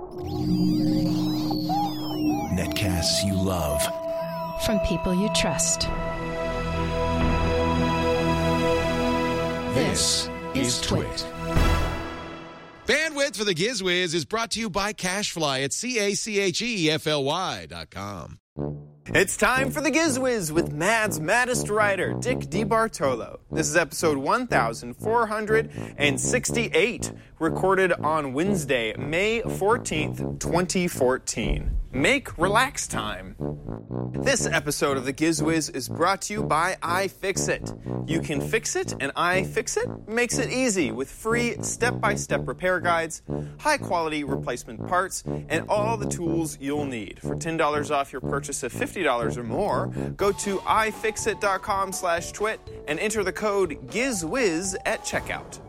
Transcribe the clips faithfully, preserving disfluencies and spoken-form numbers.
Netcasts you love. From people you trust. This is Twit. Bandwidth for the GizWiz is brought to you by CacheFly at C A C H E F L Y dot com. It's time for the GizWiz with Mad's maddest writer, Dick DeBartolo. This is episode one thousand four hundred sixty-eight, recorded on Wednesday, May fourteenth, twenty fourteen. Make relax time. This episode of the GizWiz is brought to you by iFixit. You can fix it, and iFixit makes it easy with free step-by-step repair guides, high-quality replacement parts, and all the tools you'll need. For ten dollars off your purchase of fifty dollars or more, go to ifixit.com slash twit and enter the code GizWiz at checkout.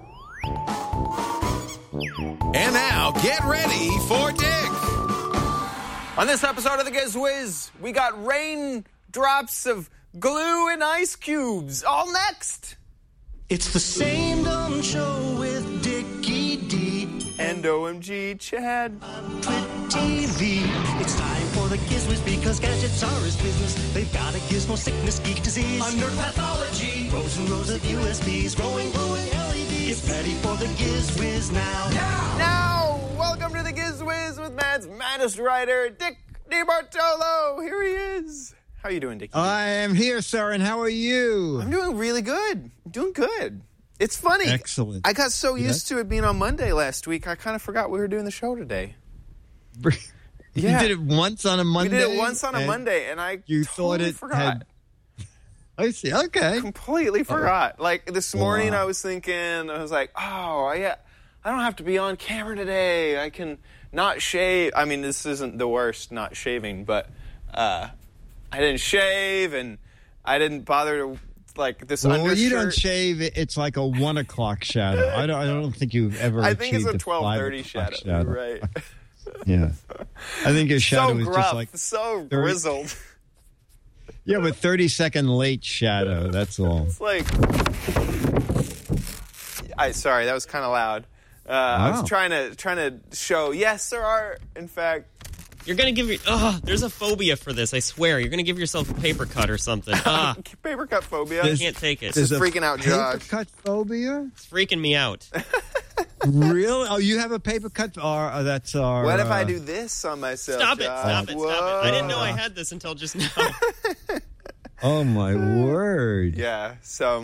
And now, get ready for Dick. On this episode of the GizWiz, we got raindrops of glue and ice cubes. All next. It's the same dumb show with Dickie D and O M G Chad on Twit T V. It's time for the GizWiz because gadgets are his business. They've got a gizmo sickness, geek disease, under pathology, rows and rows of U S Bs, growing, glowing L E Ds. Get ready for the GizWiz now. Now, now, welcome to the GizWiz with Matt's maddest writer, Dick DeBartolo. Here he is. How are you doing, Dickie? I am here, sir, and how are you? I'm doing really good. I'm doing good. It's funny. Excellent. I got so yes? used to it being on Monday last week, I kind of forgot we were doing the show today. You yeah. did it once on a Monday? We did it once on a Monday, and I you totally thought it forgot. Had... I see. Okay. Completely forgot. Oh. Like, this morning wow. I was thinking, I was like, oh, yeah, I don't have to be on camera today. I can not shave. I mean, this isn't the worst, not shaving, but uh, I didn't shave, and I didn't bother to, like, this well, undershirt. When you don't shave, it's like a one o'clock shadow. I don't. I don't think you've ever. I think it's a twelve thirty shadow. shadow. Right. Yeah. I think your shadow so is gruff, just like so thirty grizzled. Yeah, but thirty second late shadow. That's all. It's like. I sorry, that was kind of loud. Uh, wow. I was trying to trying to show. Yes, there are. In fact. You're going to give your... Oh, there's a phobia for this, I swear. You're going to give yourself a paper cut or something. Ah. Paper cut phobia? I can't take it. It's freaking out Josh. Paper cut phobia? It's freaking me out. Really? Oh, you have a paper cut? Or, oh, that's our... What if uh, I do this on myself, Stop it, Josh? stop it, Whoa. stop it. I didn't know I had this until just now. Oh, my word. Yeah, so...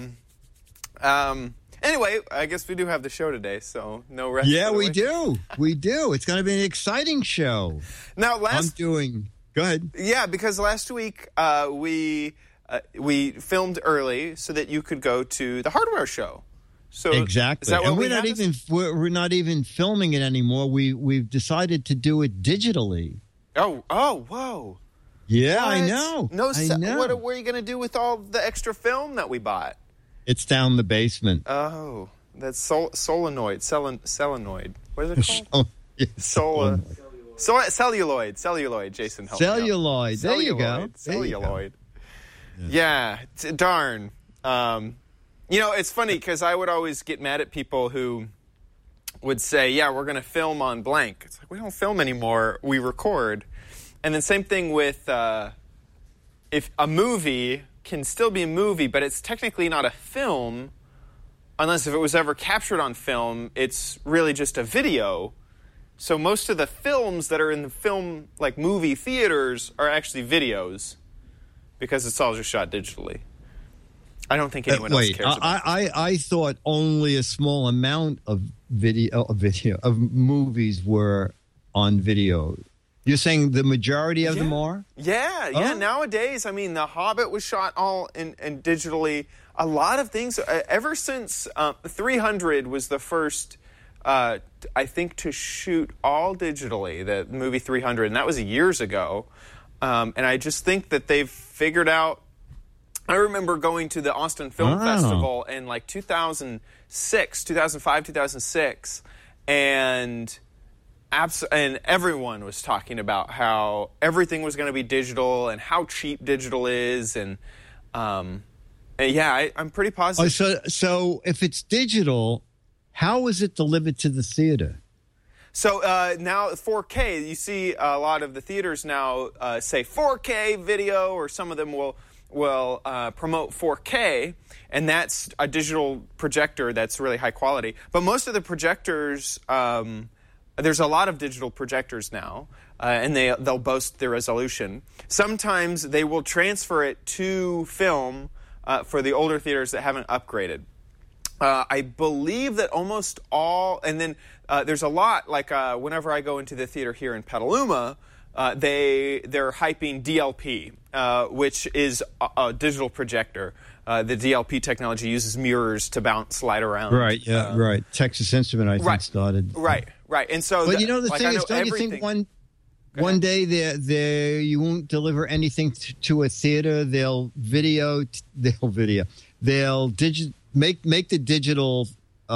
Um... Anyway, I guess we do have the show today, so no rest. Yeah, we do. We do. It's going to be an exciting show. Now, last I'm doing. Go ahead. Yeah, because last week uh, we uh, we filmed early so that you could go to the hardware show. So exactly, is that what and we we're not have? even we're, we're not even filming it anymore. We we've decided to do it digitally. Oh, oh, whoa! Yeah, what? I know. No, I know. What, what are you going to do with all the extra film that we bought? It's down the basement. Oh, that's sol- solenoid, Selen- selenoid. What is it called? Oh, yeah, Sola. So, celluloid, celluloid. Jason, help celluloid. Me There celluloid. you go. Celluloid. Yeah, yeah t- darn. Um, you know, it's funny because I would always get mad at people who would say, "Yeah, we're going to film on blank." It's like we don't film anymore; we record. And then same thing with uh, if a movie can still be a movie, but it's technically not a film unless if it was ever captured on film, it's really just a video. So most of the films that are in the film, like movie theaters, are actually videos because it's all just shot digitally. I don't think anyone uh, else wait, cares about I, it. I, I thought only a small amount of video, of video of movies were on video. You're saying the majority of yeah. them are? Yeah, yeah. Oh. Nowadays, I mean, The Hobbit was shot all in, in digitally. A lot of things, uh, ever since uh, three hundred was the first, uh, I think, to shoot all digitally, the movie three hundred, and that was years ago. Um, and I just think that they've figured out. I remember going to the Austin Film wow. Festival in like two thousand six, two thousand five, two thousand six, and... Abs- and everyone was talking about how everything was going to be digital and how cheap digital is, and, um, and yeah, I, I'm pretty positive. Oh, so, so if it's digital, how is it delivered to the theater? So uh, now four K, you see a lot of the theaters now uh, say four K video, or some of them will will uh, promote four K, and that's a digital projector that's really high quality. But most of the projectors, um, there's a lot of digital projectors now, uh, and they they'll boast their resolution. Sometimes they will transfer it to film uh, for the older theaters that haven't upgraded. Uh, I believe that almost all, and then uh, there's a lot, like uh, whenever I go into the theater here in Petaluma, uh, they, they're hyping D L P, uh, which is a, a digital projector. Uh, the D L P technology uses mirrors to bounce light around. Right, yeah, uh, right. Texas Instrument, I think, right, started. Right, right. And so, but the, you know, the like thing I know is, don't everything. you think one... One day, they they you won't deliver anything t- to a theater. They'll video, t- they'll video, they'll digi- make make the digital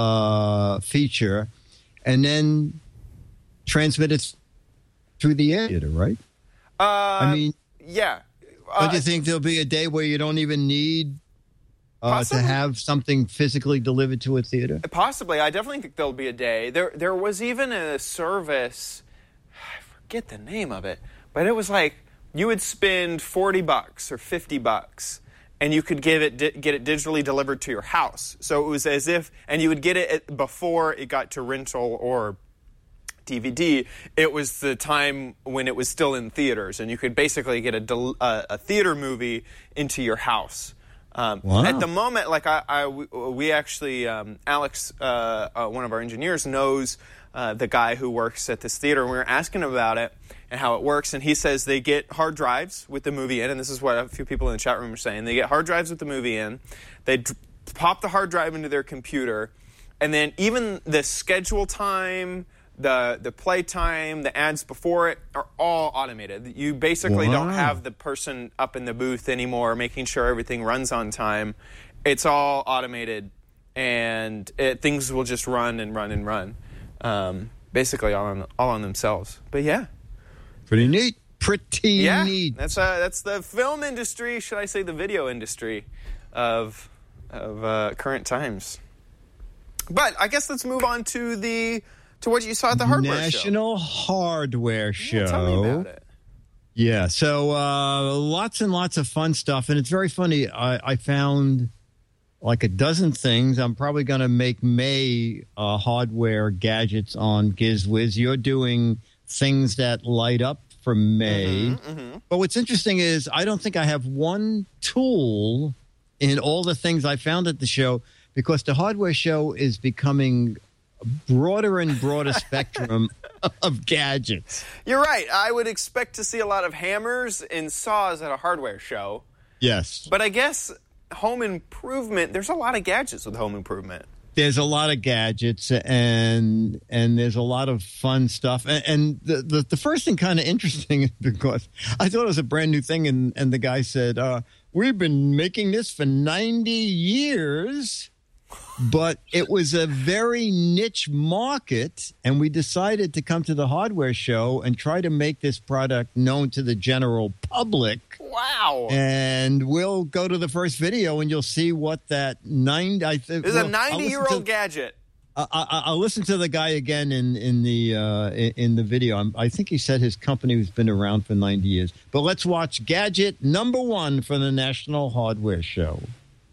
uh, feature, and then transmit it through the theater, right? Uh, I mean, yeah. Uh, don't you think there'll be a day where you don't even need uh, to have something physically delivered to a theater? Possibly, I definitely think there'll be a day. There, there was even a service. Get the name of it, but it was like you would spend forty bucks or fifty bucks, and you could give it di- get it digitally delivered to your house. So it was as if, and you would get it before it got to rental or D V D. It was the time when it was still in theaters, and you could basically get a del- uh, a theater movie into your house. Um, wow. At the moment, like I, I we actually, um, Alex, uh, uh, one of our engineers, knows uh, the guy who works at this theater, and we were asking him about it and how it works, and he says they get hard drives with the movie in, and this is what a few people in the chat room are saying. They get hard drives with the movie in, they d- pop the hard drive into their computer, and then even the schedule time, the the play time, the ads before it are all automated. You basically wow. don't have the person up in the booth anymore making sure everything runs on time. It's all automated, and it, things will just run and run and run, um, basically all on all on themselves. But yeah, pretty neat. Pretty yeah, neat. That's uh, that's the film industry, should I say, the video industry of of uh, current times. But I guess let's move on to the. To what you saw at the hardware National show. Hardware Show. Yeah, tell me about it. Yeah, so uh, lots and lots of fun stuff. And it's very funny. I, I found like a dozen things. I'm probably going to make May uh, hardware gadgets on GizWiz. You're doing things that light up for May. Mm-hmm, mm-hmm. But what's interesting is I don't think I have one tool in all the things I found at the show, because the hardware show is becoming broader and broader spectrum of gadgets. You're right. I would expect to see a lot of hammers and saws at a hardware show. Yes. But I guess home improvement, there's a lot of gadgets with home improvement. There's a lot of gadgets, and and there's a lot of fun stuff. And, and the, the, the first thing kind of interesting is because I thought it was a brand new thing, and, and the guy said, uh, we've been making this for ninety years. But it was a very niche market, and we decided to come to the hardware show and try to make this product known to the general public. Wow. And we'll go to the first video, and you'll see what that nine. I th- There's well, a ninety-year-old gadget. I, I, I'll listen to the guy again in in the uh, in, in the video. I'm, I think he said his company has been around for ninety years. But let's watch gadget number one for the National Hardware Show.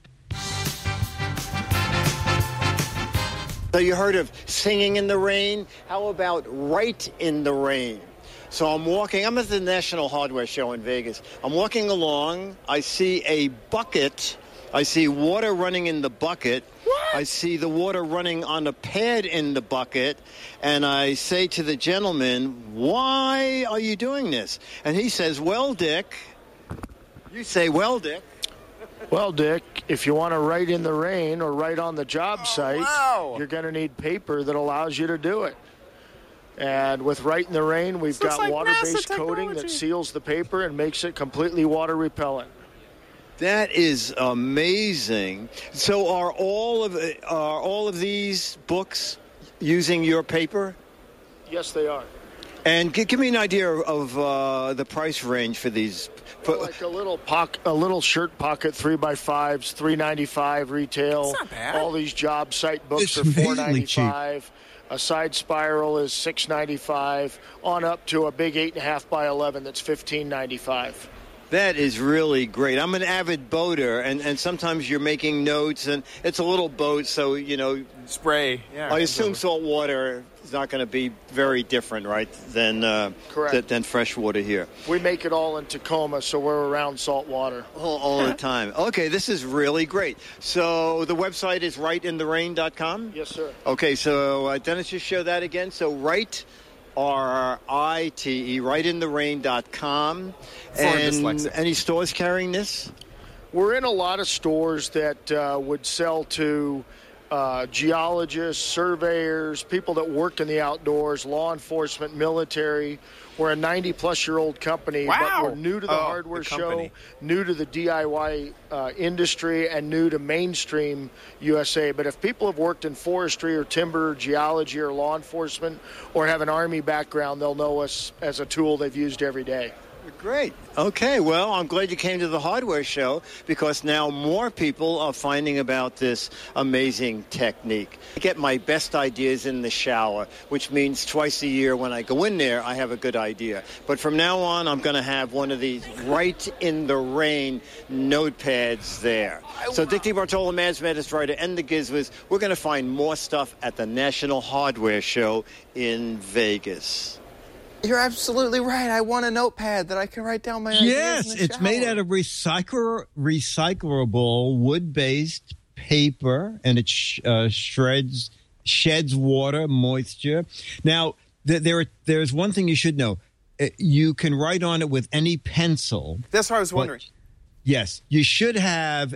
So you heard of singing in the rain? How about right in the rain? So I'm walking, I'm at the National Hardware Show in Vegas. I'm walking along, I see a bucket, I see water running in the bucket. What? I see the water running on a pad in the bucket, and I say to the gentleman, why are you doing this? And he says, well, Dick, you say, well, Dick. Well, Dick, if you want to write in the rain or write on the job Oh, site, wow. you're going to need paper that allows you to do it. And with Write in the Rain, we've This looks got like water-based NASA coating that technology. seals the paper and makes it completely water repellent. That is amazing. So are all of are all of these books using your paper? Yes, they are. And give, give me an idea of uh, the price range for these. For, Like a little pock, a little shirt pocket, three by fives, three ninety five retail. That's not bad. All these job site books It's are four amazingly ninety five. A side spiral is six ninety-five, on up to a big eight and a half by eleven that's fifteen ninety-five. That is really great. I'm an avid boater, and, and sometimes you're making notes, and it's a little boat, so, you know. Spray, yeah. I assume salt water is not going to be very different, right, than, uh, Correct. th- than fresh water here. We make it all in Tacoma, so we're around salt water. All, all the time. Okay, this is really great. So the website is right in the rain dot com? Yes, sir. Okay, so uh, Dennis, just show that again. So right, R I T E, right in the rain dot com. And any stores carrying this? We're in a lot of stores that uh, would sell to uh, geologists, surveyors, people that work in the outdoors, law enforcement, military. We're a ninety-plus-year-old company, Wow. but we're new to the Oh, hardware the show, company. new to the D I Y uh, industry, and new to mainstream U S A. But if people have worked in forestry or timber, geology, or law enforcement, or have an Army background, they'll know us as a tool they've used every day. Great. Okay, well, I'm glad you came to the hardware show because now more people are finding about this amazing technique. I get my best ideas in the shower, which means twice a year when I go in there, I have a good idea. But from now on, I'm going to have one of these right in the rain notepads there. So Dick DeBartolo, Mads Maddest Writer, and the Gizwiz, we're going to find more stuff at the National Hardware Show in Vegas. You're absolutely right. I want a notepad that I can write down my ideas Yes, in the it's shower. made out of recycle, recyclable wood-based paper, and it sh- uh, shreds, sheds water, moisture. Now, th- there, there's one thing you should know. Uh, You can write on it with any pencil. That's what I was but- wondering. Yes, you should have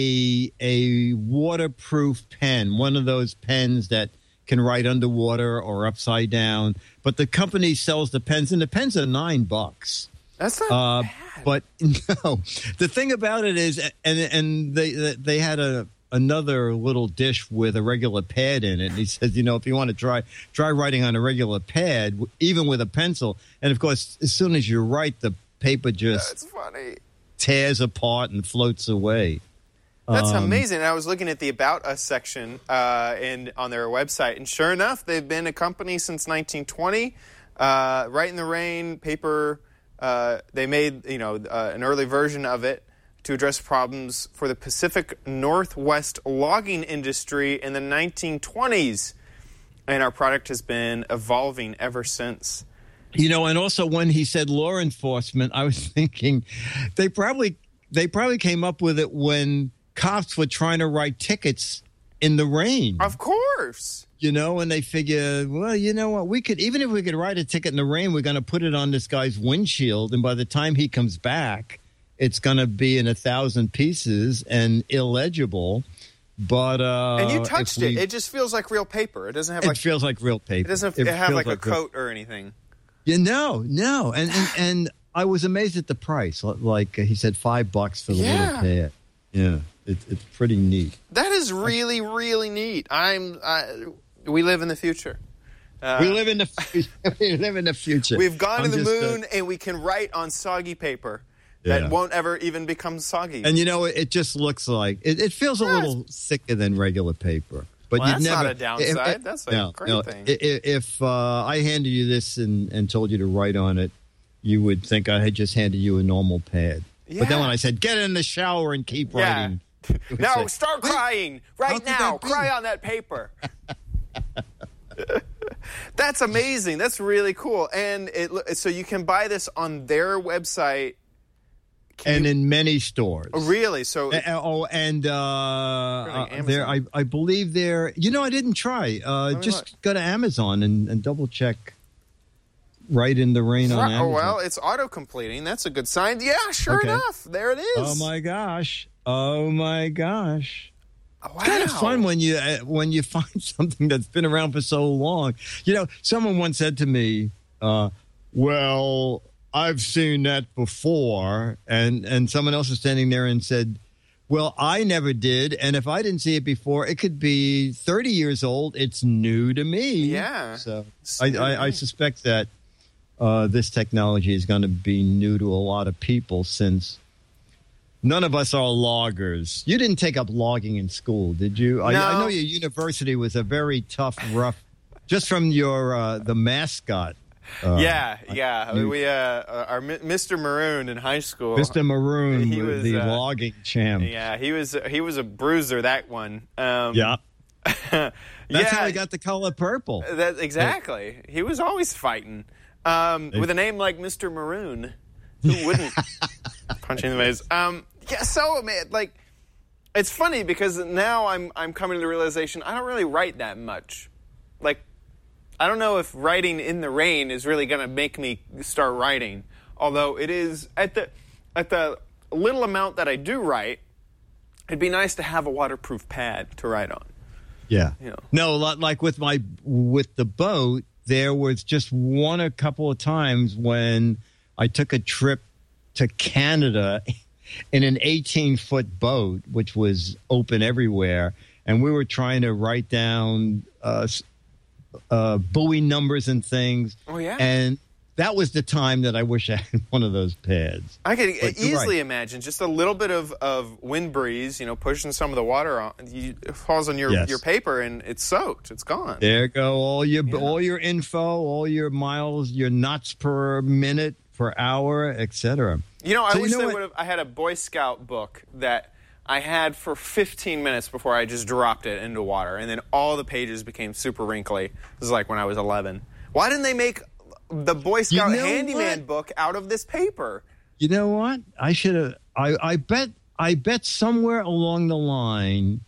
a a waterproof pen, one of those pens that can write underwater or upside down. But the company sells the pens, and the pens are nine bucks. That's not Uh, bad. but no, the thing about it is, and and they they had a another little dish with a regular pad in it. And he says, you know, if you want to try try writing on a regular pad, even with a pencil, and of course, as soon as you write, the paper just That's funny. tears apart and floats away. That's Um, amazing. And I was looking at the About Us section uh, in, on their website, and sure enough, they've been a company since nineteen twenty. Uh, Right in the Rain paper, uh, they made you know uh, an early version of it to address problems for the Pacific Northwest logging industry in the nineteen twenties. And our product has been evolving ever since. You know, and also when he said law enforcement, I was thinking they probably they probably came up with it when cops were trying to write tickets in the rain. Of course. You know, and they figure, well, you know what, we could, even if we could write a ticket in the rain, we're going to put it on this guy's windshield, and by the time he comes back, it's going to be in a thousand pieces and illegible. But uh, And you touched if we- it. It just feels like real paper. It doesn't have It like feels like real paper. it doesn't have, have feels like, a real- coat or anything. Yeah, no, no, and and, and I was amazed at the price. Like uh, he said, five bucks for the Yeah. little pad. Yeah, it, it's pretty neat. That is really, really neat. I'm. I, we live in the future. Uh, we live in the fu- we live in the future. We've gone I'm to the just, uh, moon, and we can write on soggy paper that Yeah. won't ever even become soggy. and you know, it, it just looks like it, it feels a Yeah, little thicker than regular paper. But Well, you'd that's never, not a downside. That's a no, great no. thing. I- i- If uh, I handed you this and, and told you to write on it, you would think I had just handed you a normal pad. But then Yeah. when I said, get in the shower and keep Yeah. writing. you would no, say, start "Wait, crying how right could now. that be?" Cry on that paper. That's amazing. That's really cool. And it lo- so you can buy this on their website. Can And you- in many stores. Oh, really? So Uh, oh, and uh, uh, Amazon. there, I, I believe there. You know, I didn't try. Uh, me just look. go to Amazon and, and double check. Right in the rain on Right, Amazon. oh well, it's auto completing. That's a good sign. Yeah, sure Okay. enough. There it is. Oh my gosh! Oh my gosh! Wow. It's kind of fun when you uh, when you find something that's been around for so long. You know, someone once said to me, uh, "Well, I've seen that before," and and someone else was standing there and said, "Well, I never did, and if I didn't see it before, it could be thirty years old. It's new to me." Yeah. So It's I, new to I, I me. suspect that uh, this technology is going to be new to a lot of people since. None of us are loggers. You didn't take up logging in school, did you? I, I No. know your university was a very tough, rough just from your uh, the mascot. Uh, yeah, yeah. You, we uh, our Mister Maroon in high school. Mister Maroon, he was the uh, logging champ. Yeah, he was he was a bruiser. That one. Um, yeah. That's yeah, how he got the color purple. That exactly. Yeah. He was always fighting. Um, with a name like Mister Maroon, who wouldn't punch in the face? Um, yeah. So man, like, it's funny because now I'm I'm coming to the realization I don't really write that much. Like, I don't know if writing in the rain is really going to make me start writing. Although it is at the at the little amount that I do write, it'd be nice to have a waterproof pad to write on. Yeah. You know. No, like with my with the boat, there was just one a couple of times when I took a trip to Canada in an eighteen-foot boat, which was open everywhere, and we were trying to write down uh, uh, buoy numbers and things. Oh, yeah? And that was the time that I wish I had one of those pads. I could But you're easily right. imagine just a little bit of, of wind breeze, you know, pushing some of the water on, you, it falls on your, Yes. your paper and it's soaked. It's gone. There go all your Yeah. all your info, all your miles, your knots per minute, per hour, et cetera. You know, I So you wish know they what- would have. I had a Boy Scout book that I had for fifteen minutes before I just dropped it into water, and then all the pages became super wrinkly. This is like when I was eleven. Why didn't they make the Boy Scout know handyman what? book out of this paper? You know what? I should have. I, I bet. I bet somewhere along the line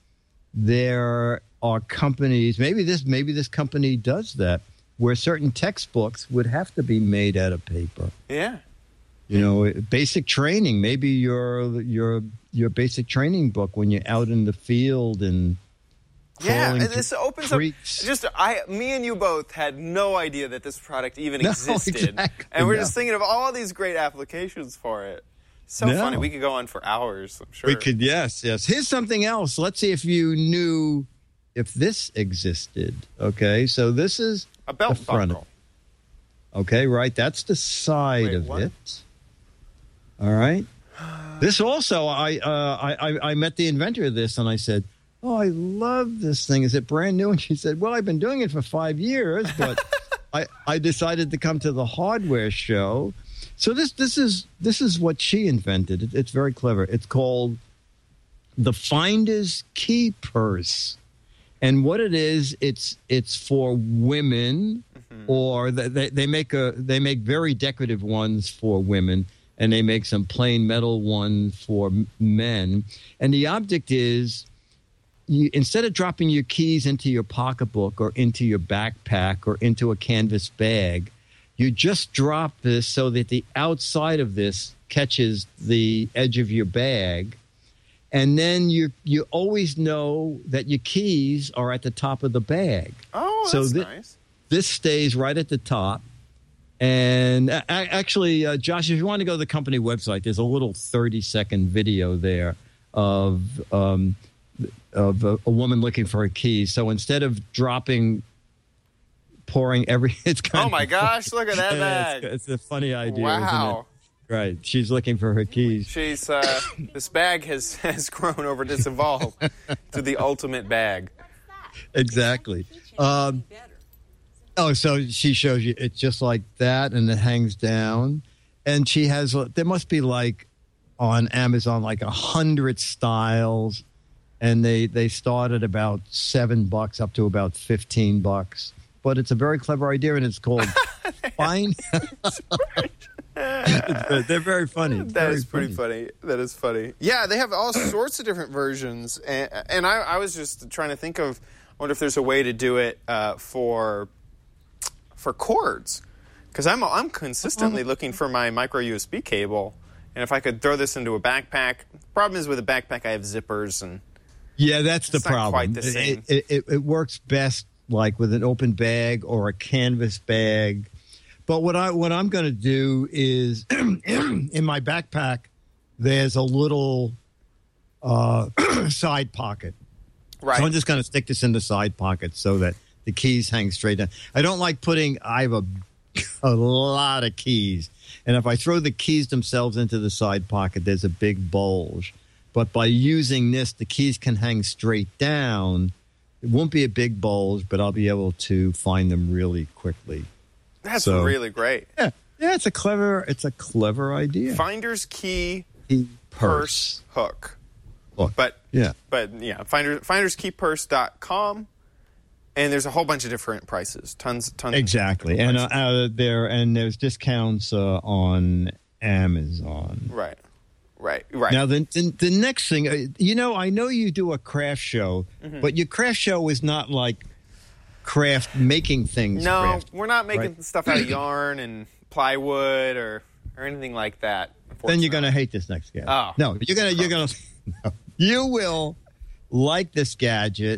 there are companies. Maybe this. Maybe this company does that, where certain textbooks would have to be made out of paper. Yeah. You know, basic training. Maybe your your your basic training book when you're out in the field and Yeah, crawling and this through opens up. creeks. Just I, me and you both had no idea that this product even No, existed, exactly, and we're no. just thinking of all these great applications for it. So No. funny. We could go on for hours. I'm sure. We could, yes, yes. Here's something else. Let's see if you knew if this existed. Okay, so this is a belt the front. buckle. Okay, right. That's the side Wait, of what? it. All right. This also, I, uh, I, I, I met the inventor of this, and I said, "Oh, I love this thing. Is it brand new?" And she said, "Well, I've been doing it for five years, but I, I decided to come to the hardware show." So this, this is, this is what she invented. It, it's very clever. It's called the Finder's Key Purse, and what it is, it's, it's for women, or they, they make a, they make very decorative ones for women. And they make some plain metal one for m- men. And the object is, you, instead of dropping your keys into your pocketbook or into your backpack or into a canvas bag, you just drop this so that the outside of this catches the edge of your bag. And then you you always know that your keys are at the top of the bag. Oh, So that's thi- nice. This stays right at the top. And a- actually, uh, Josh, if you want to go to the company website, there's a little thirty-second video there of um, of a, a woman looking for her keys. So instead of dropping, pouring every, it's kind Oh of my gosh! Look at that bag. It's, it's a funny idea, Wow. isn't it? Right. She's looking for her keys. She's uh, this bag has has grown over this evolved to the ultimate bag. Exactly. Um, oh, so she shows you it's just like that, and it hangs down. And she has, there must be like on Amazon, like a hundred styles, and they they start at about seven bucks up to about fifteen bucks. But it's a very clever idea, and it's called Fine. It's- they're very funny. It's That very is pretty funny. That is funny. Yeah, they have all sorts of different versions, and, and I, I was just trying to think of, I wonder if there's a way to do it uh, for for cords, because I'm I'm consistently looking for my micro U S B cable, and if I could throw this into a backpack. Problem is with a backpack, I have zippers, and Yeah, that's the It's not problem. quite the It- same. It, it, it works best like with an open bag or a canvas bag. But what I what I'm going to do is in my backpack, there's a little uh, side pocket. right. So I'm just going to stick this in the side pocket so that the keys hang straight down. I don't like putting. I have a a lot of keys, and if I throw the keys themselves into the side pocket, there's a big bulge. But by using this, the keys can hang straight down. It won't be a big bulge, but I'll be able to find them really quickly. That's So- really great. Yeah, yeah, it's a clever, it's a clever idea. Finder's key Key purse hook. Look, But yeah. but yeah, finder, finders key purse dot com, and there's a whole bunch of different prices. Tons tons Exactly, of and different uh, prices. uh, there and there's discounts uh, on Amazon. Right. Right. Right. Now the, the the next thing, uh, you know, I know you do a craft show, Mm-hmm. but your craft show is not like craft making things. no, craft, we're not making right? stuff out of yarn and plywood or or anything like that. Then you're gonna hate this next gadget. Oh. No, you're gonna you're gonna no, you will like this gadget.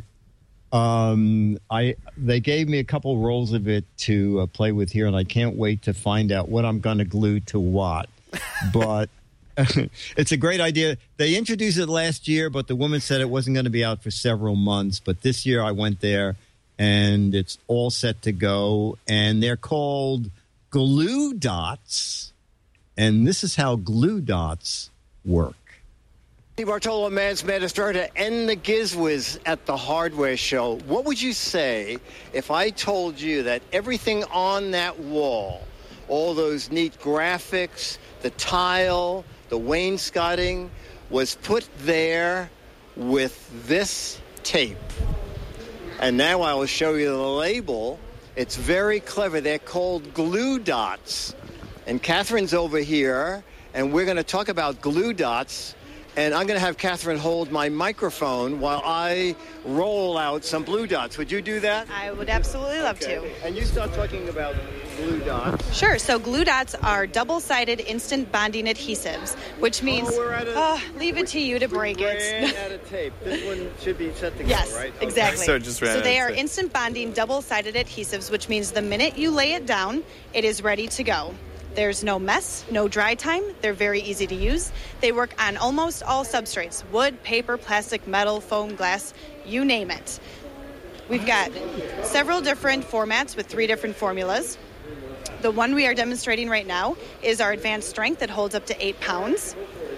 Um, I they gave me a couple rolls of it to uh, play with here, and I can't wait to find out what I'm going to glue to what. But it's a great idea. They introduced it last year, but the woman said it wasn't going to be out for several months. But this year I went there, and it's all set to go. And they're called glue dots, and this is how glue dots work. Steve Bartolo, Mads Magister, to end the Gizwiz at the hardware show. What would you say if I told you that everything on that wall, all those neat graphics, the tile, the wainscoting, was put there with this tape? And now I will show you the label. It's very clever. They're called glue dots. And Catherine's over here, and we're going to talk about glue dots. And I'm going to have Catherine hold my microphone while I roll out some glue dots. Would you do that? I would absolutely love Okay. to. And you start talking about glue dots. Sure. So glue dots are double-sided instant bonding adhesives, which means Oh, we're at a- oh, leave it to you to break Ran it. out of tape. This one should be set to go, Yes, right? Okay. exactly. So it just ran So out they of are tape. instant bonding double-sided adhesives, which means the minute you lay it down, it is ready to go. There's no mess, no dry time. They're very easy to use. They work on almost all substrates: wood, paper, plastic, metal, foam, glass, you name it. We've got several different formats with three different formulas. The one we are demonstrating right now is our advanced strength that holds up to eight pounds.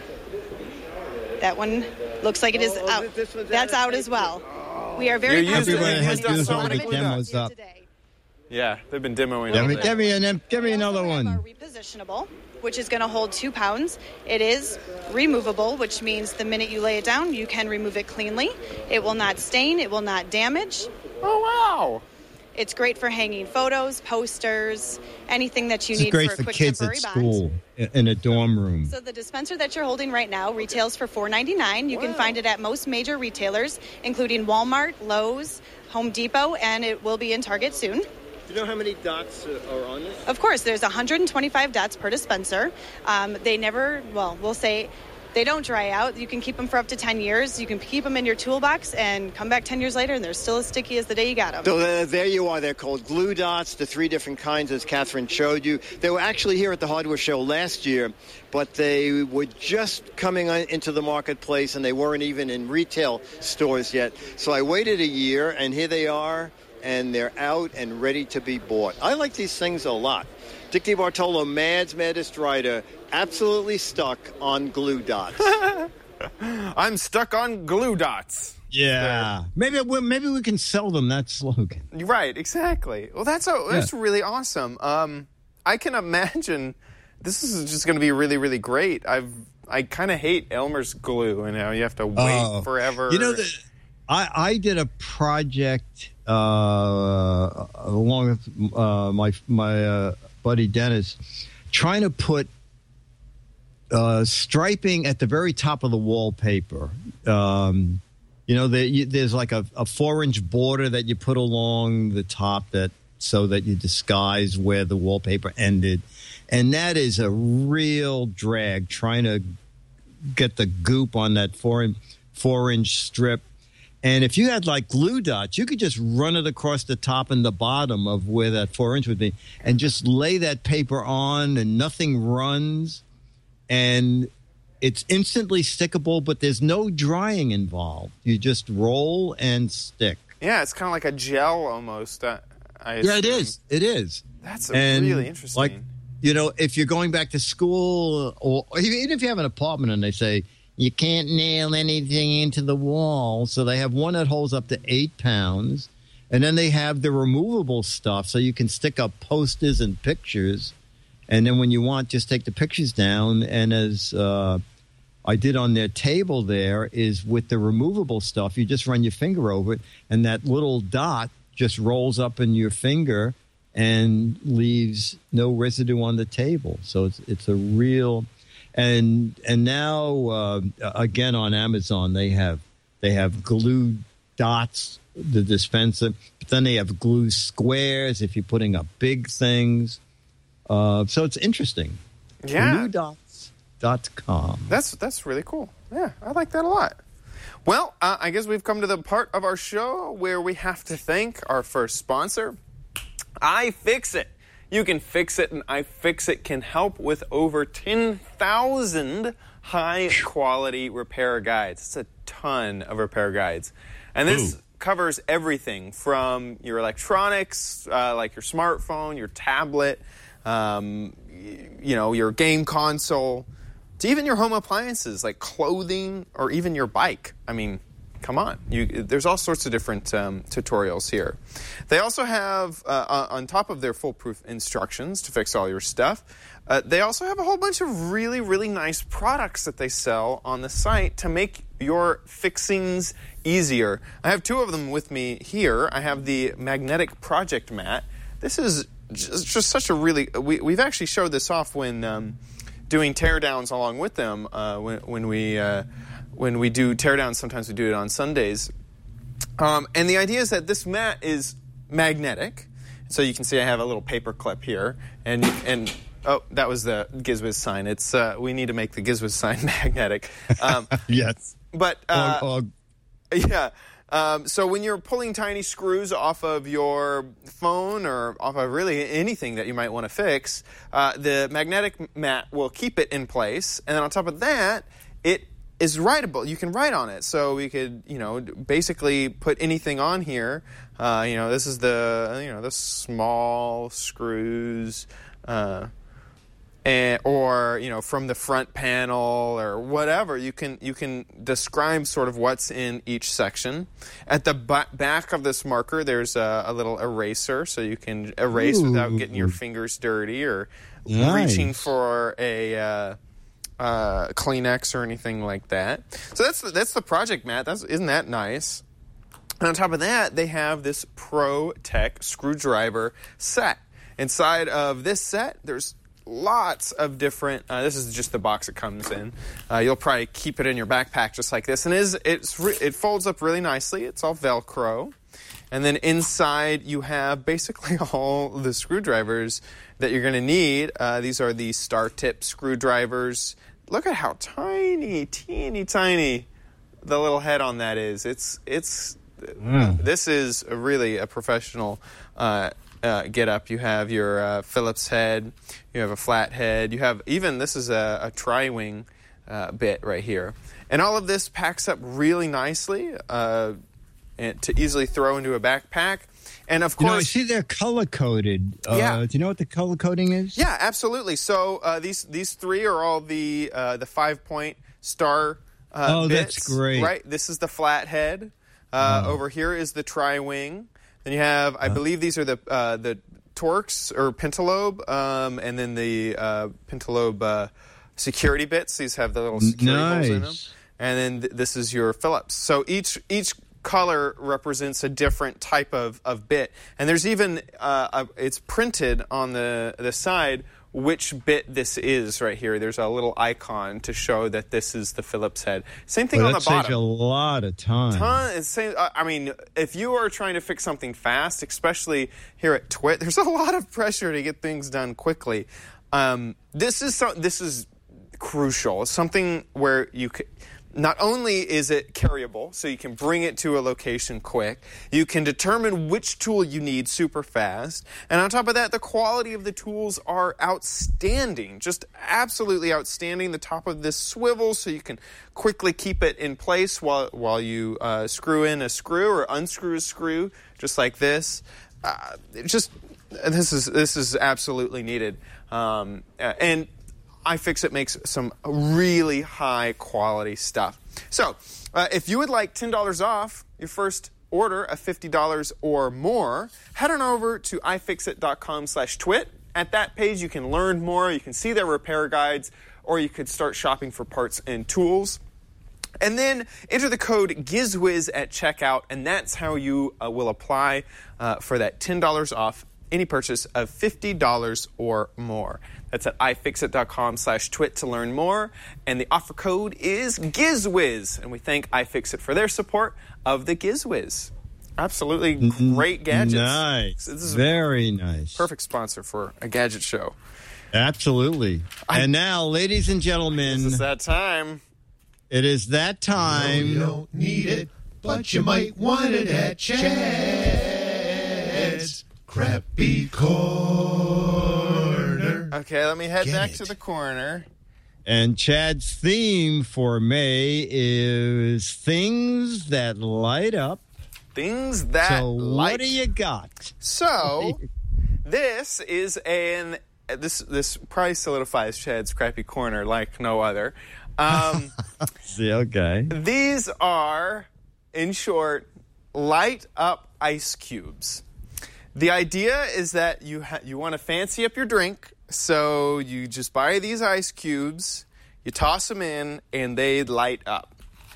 That one looks like it is Oh, out. this one's That's out of out as tape. well. We are very You're using- confident Everybody in has putting to use so all many the demos up. today. Yeah, they've been demoing Give all me, day. give me, an, give me We another also have our one. repositionable, which is going to hold two pounds. It is removable, which means the minute you lay it down, you can remove it cleanly. It will not stain. It will not damage. Oh, wow. It's great for hanging photos, posters, anything that you This is need great for a for quick kids temporary at bond. school i- in a dorm room. So the dispenser that you're holding right now retails for four ninety-nine. You can find it at most major retailers, including Walmart, Lowe's, Home Depot, and it will be in Target soon. Do you know how many dots uh, are on this? Of course, there's one hundred twenty-five dots per dispenser. Um, they never, well, we'll say they don't dry out. You can keep them for up to ten years. You can keep them in your toolbox and come back ten years later, and they're still as sticky as the day you got them. So uh, there you are. They're called glue dots, the three different kinds, as Catherine showed you. They were actually here at the hardware show last year, but they were just coming on into the marketplace, and they weren't even in retail stores yet. So I waited a year, and here they are, and they're out and ready to be bought. I like these things a lot. Dick DiBartolo, Mads Maddest Writer, absolutely stuck on glue dots. I'm stuck on glue dots. Yeah, maybe we, maybe we can sell them that slogan. Right, exactly. Well, that's a, that's really awesome. Um, I can imagine this is just going to be really, really great. I've I kind of hate Elmer's glue, and now you have to wait Oh. forever. You know, the, I I did a project uh, along with uh, my my uh, buddy Dennis, trying to put uh, striping at the very top of the wallpaper. Um, you know, the, you, there's like a, a four-inch border that you put along the top that so that you disguise where the wallpaper ended, and that is a real drag trying to get the goop on that four four inch strip. And if you had like glue dots, you could just run it across the top and the bottom of where that four inch would be and just lay that paper on and nothing runs. And it's instantly stickable, but there's no drying involved. You just roll and stick. Yeah, it's kind of like a gel almost. Uh, I Yeah, it assume. is. It is. That's And, really interesting. Like, you know, if you're going back to school or even if you have an apartment and they say, you can't nail anything into the wall. So they have one that holds up to eight pounds. And then they have the removable stuff so you can stick up posters and pictures. And then when you want, just take the pictures down. And as uh, I did on their table there, is with the removable stuff, you just run your finger over it, and that little dot just rolls up in your finger and leaves no residue on the table. So it's it's a real, and and now uh, again on Amazon they have they have glue dots, the dispenser, but then they have glue squares if you're putting up big things. Uh, so it's interesting. Yeah. glue dots dot com. That's that's really cool. Yeah, I like that a lot. Well, uh, I guess we've come to the part of our show where we have to thank our first sponsor, iFixit. You can fix it, and iFixit can help with over ten thousand high-quality repair guides. It's a ton of repair guides. And this Ooh. covers everything from your electronics, uh, like your smartphone, your tablet, um, you know, your game console, to even your home appliances like clothing or even your bike. I mean, come on. You, there's all sorts of different um, tutorials here. They also have, uh, on top of their foolproof instructions to fix all your stuff, uh, they also have a whole bunch of really, really nice products that they sell on the site to make your fixings easier. I have two of them with me here. I have the Magnetic Project Mat. This is just, just such a really... We, we've actually showed this off when um, doing teardowns along with them. Uh, when, when we uh, when we do teardowns, sometimes we do it on Sundays. Um, and the idea is that this mat is magnetic. So you can see I have a little paper clip here. And... and oh, that was the GizWiz sign. It's uh, we need to make the GizWiz sign magnetic. Um, yes. But... Uh, or, or Yeah. Um, so when you're pulling tiny screws off of your phone or off of really anything that you might want to fix, uh, the magnetic mat will keep it in place. And then on top of that, it is writable. You can write on it. So we could, you know, basically put anything on here. Uh, you know, this is the, you know, the small screws, uh, And, or, you know, from the front panel or whatever, you can you can describe sort of what's in each section. At the b- back of this marker, there's a, a little eraser, so you can erase Ooh. without getting your fingers dirty or nice. reaching for a uh, uh, Kleenex or anything like that. So that's the, that's the project mat. That's, isn't that nice? And on top of that, they have this Pro Tech screwdriver set. Inside of this set, there's lots of different, uh, this is just the box it comes in. Uh, you'll probably keep it in your backpack just like this. And it, is, it's re- it folds up really nicely. It's all Velcro. And then inside you have basically all the screwdrivers that you're going to need. Uh, these are the star tip screwdrivers. Look at how tiny, teeny, tiny the little head on that is. It's, it's, mm. this is a really a professional uh Uh, get up. You have your uh, Phillips head. You have a flat head. You have even, this is a, a tri-wing uh, bit right here. And all of this packs up really nicely uh, and to easily throw into a backpack. And of course... You know, I see they're color-coded. Uh, yeah. Do you know what the color coding is? Yeah, absolutely. So uh, these these three are all the uh, the five-point star uh, oh, bits. That's great. Right? This is the flat head. Uh, oh. Over here is the tri-wing. Then you have, I believe these are the uh, the Torx or Pentalobe, um, and then the uh, Pentalobe uh, security bits. These have the little security nice. holes in them. And then th- this is your Phillips. So each each color represents a different type of, of bit. And there's even, uh, a, it's printed on the, the side which bit this is right here. There's a little icon to show that this is the Phillips head. Same thing well, on the that bottom. saves you a lot of time. Ton, it's same, I mean, if you are trying to fix something fast, especially here at Twit, there's a lot of pressure to get things done quickly. Um, this is so, this is crucial. It's something where you can, not only is it carryable, so you can bring it to a location quick, you can determine which tool you need super fast, and on top of that, the quality of the tools are outstanding, just absolutely outstanding. The top of this swivels, so you can quickly keep it in place while while you uh, screw in a screw or unscrew a screw, just like this. Uh, just this is this is absolutely needed, um, and iFixit makes some really high quality stuff. So uh, if you would like ten dollars off your first order of fifty dollars or more, head on over to ifixit.com slash twit. At that page, you can learn more. You can see their repair guides, or you could start shopping for parts and tools. And then enter the code GizWiz at checkout, and that's how you uh, will apply uh, for that ten dollars off any purchase of fifty dollars or more. That's at ifixit.com slash twit to learn more. And the offer code is GizWiz. And we thank iFixit for their support of the GizWiz. Absolutely great gadgets. Nice. This is Very nice. Perfect sponsor for a gadget show. Absolutely. I, and now, ladies and gentlemen, it's that time. It is that time. No, you don't need it, but you might want it at Chad's Crappy Corner. Okay, let me head Get back it. to the corner. And Chad's theme for May is things that light up. Things that So light. what do you got? So, this is an this this probably solidifies Chad's Crappy Corner like no other. Um, See, okay. these are, in short, light up ice cubes. The idea is that you ha- you want to fancy up your drink, so you just buy these ice cubes, you toss them in, and they light up.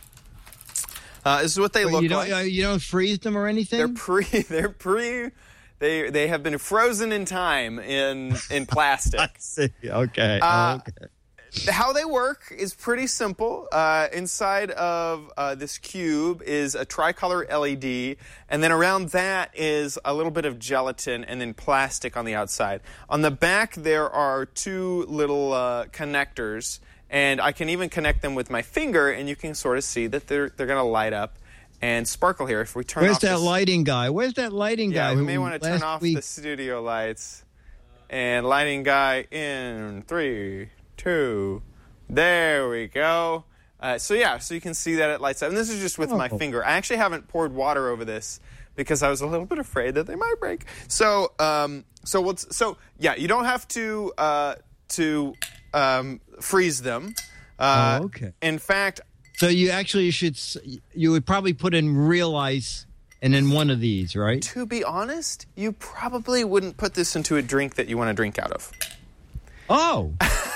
Uh, this is what they Well, look you don't, like. uh, you don't freeze them or anything? They're pre. They're pre. They they have been frozen in time in in plastic. I see. Okay. Uh, okay. How they work is pretty simple. Uh, inside of uh, this cube is a tricolor L E D, and then around that is a little bit of gelatin and then plastic on the outside. On the back, there are two little uh, connectors, and I can even connect them with my finger, and you can sort of see that they're they're going to light up and sparkle here. If we turn Where's off that this, lighting guy? Where's that lighting yeah, guy? we who may want to turn last off week- the studio lights. And lighting guy in three, two, there we go. Uh, so yeah, so you can see that it lights up. And this is just with my Oh. finger. I actually haven't poured water over this because I was a little bit afraid that they might break. So, um, so what's so yeah, you don't have to uh, to um, freeze them. Uh, Oh, okay. In fact, So you actually should, s- you would probably put in real ice and then one of these, right? to be honest, you probably wouldn't put this into a drink that you want to drink out of. Oh,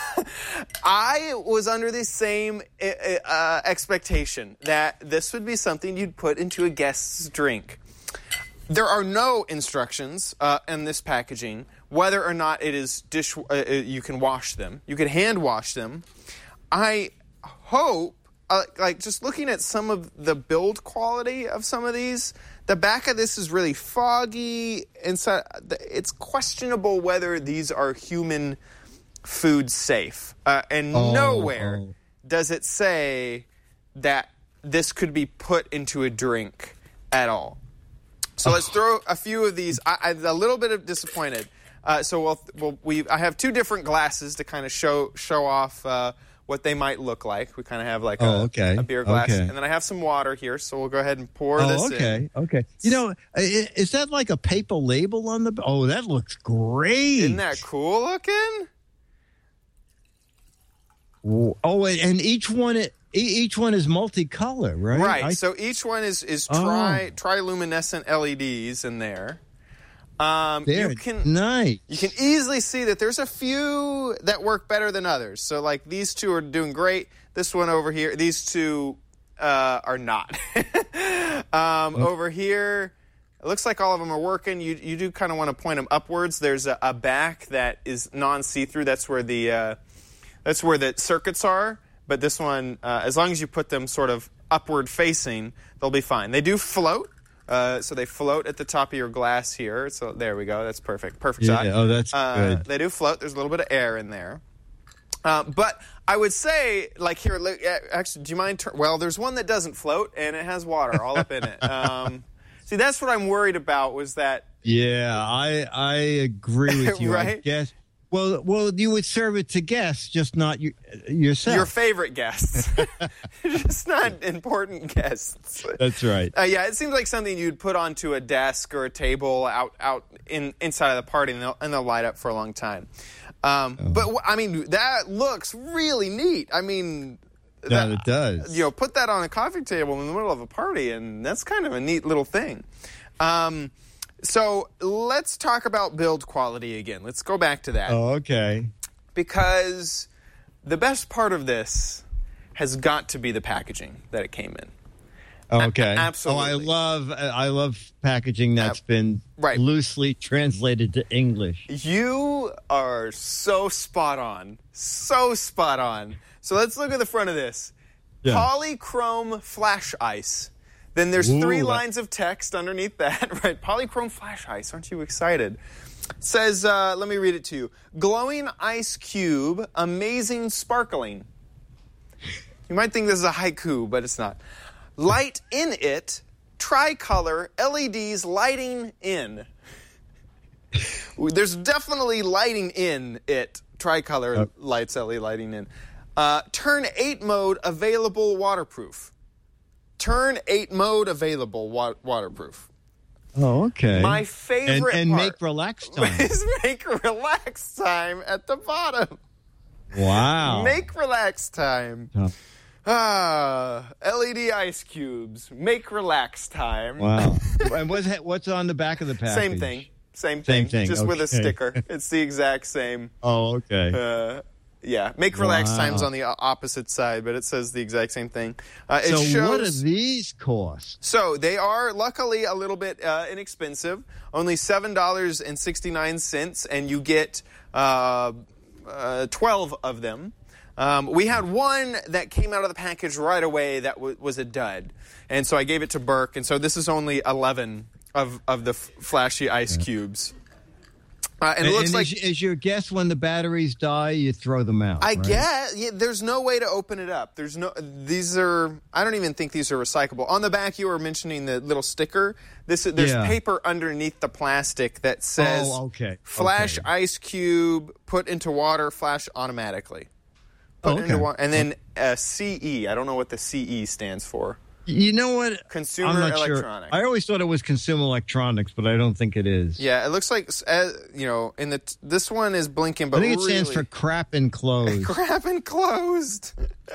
I was under the same uh, uh, expectation that this would be something you'd put into a guest's drink. There are no instructions uh, in this packaging whether or not it is dish. Uh, you can wash them. You can hand wash them. I hope, uh, like just looking at some of the build quality of some of these, the back of this is really foggy. Inside, it's questionable whether these are human food safe. Uh, and Oh, nowhere oh. does it say that this could be put into a drink at all. So let's throw a few of these. I, I'm a little bit of disappointed. Uh, so we'll, we'll, we I have two different glasses to kind of show show off uh, what they might look like. We kind of have like Oh, a, okay. a beer glass, Okay. and then I have some water here. So we'll go ahead and pour oh, this okay, in. okay. You know, i- is that like a paper label on the? Oh, that looks great. Isn't that cool looking? Oh, and each one, e- each one is multicolor, right? Right. I- so each one is is Oh. tri triluminescent L E Ds in there. Um, They're you can nice. you can easily see that there's a few that work better than others. So like these two are doing great. This one over here, these two uh, are not. um, over here, it looks like all of them are working. You you do kind of want to point them upwards. There's a, a back that is non see-through. That's where the uh, that's where the circuits are. But this one, uh, as long as you put them sort of upward facing, they'll be fine. They do float. Uh, so they float at the top of your glass here. So there we go. That's perfect. Perfect Yeah, shot. oh, that's uh, good. They do float. There's a little bit of air in there. Uh, but I would say, like here, look, uh, actually, do you mind? Tur- well, there's one that doesn't float, and it has water all up in it. Um, see, that's what I'm worried about was that. Yeah, I I agree with you. I Right? guess. Well, well, you would serve it to guests, just not you, yourself. Your favorite guests. Just not important guests. That's right. Uh, yeah, it seems like something you'd put onto a desk or a table out out in inside of the party, and they'll, and they'll light up for a long time. Um, Oh. But, I mean, that looks really neat. I mean... Yeah, it does. You know, put that on a coffee table in the middle of a party, and that's kind of a neat little thing. Um, so let's talk about build quality again. Let's go back to that. Oh, okay. Because the best part of this has got to be the packaging that it came in. Okay. A- absolutely. Oh, I love I love packaging that's uh, been right. loosely translated to English. You are so spot on. So spot on. So let's look at the front of this. Yeah. Polychrome flash ice. Then there's Ooh, three that... lines of text underneath that, right? Polychrome flash ice. Aren't you excited? It says, uh, let me read it to you. Glowing ice cube, amazing sparkling. You might think this is a haiku, but it's not. Light in it, tricolor, L E Ds lighting in. There's definitely lighting in it. Tricolor oh. lights, L E D lighting in. Uh, turn eight mode available waterproof. Turn eight mode available wa- waterproof. Oh, okay. My favorite and, and part make relax time. is make relax time at the bottom. Wow. Make relax time. Oh. Ah, L E D ice cubes. Make relax time. Wow. And what's what's on the back of the package? Same thing. Same thing. Same thing. Just okay. with a sticker. It's the exact same. Oh, okay. Uh, yeah. Make relax wow. time's on the opposite side, but it says the exact same thing. Uh, it so shows, what do these cost? So they are luckily a little bit uh, inexpensive. Only seven dollars and sixty-nine cents, and you get uh, uh, twelve of them. Um, we had one that came out of the package right away that w- was a dud. And so I gave it to Burke. And so this is only eleven of, of the f- flashy ice cubes. Uh, and, and it looks and like... Is, is your guess when the batteries die, you throw them out, I right? guess. Yeah, there's no way to open it up. There's no... These are... I don't even think these are recyclable. On the back, you were mentioning the little sticker. This There's yeah. paper underneath the plastic that says... Oh, okay. Flash okay. ice cube, put into water, flash automatically. Put oh, okay. into water. And then uh, C E. I don't know what the C E stands for. You know what? Consumer I'm not electronics. Sure. I always thought it was consumer electronics, but I don't think it is. Yeah, it looks like, uh, you know, in the t- this one is blinking, but I think it really, stands for crap enclosed. crap enclosed.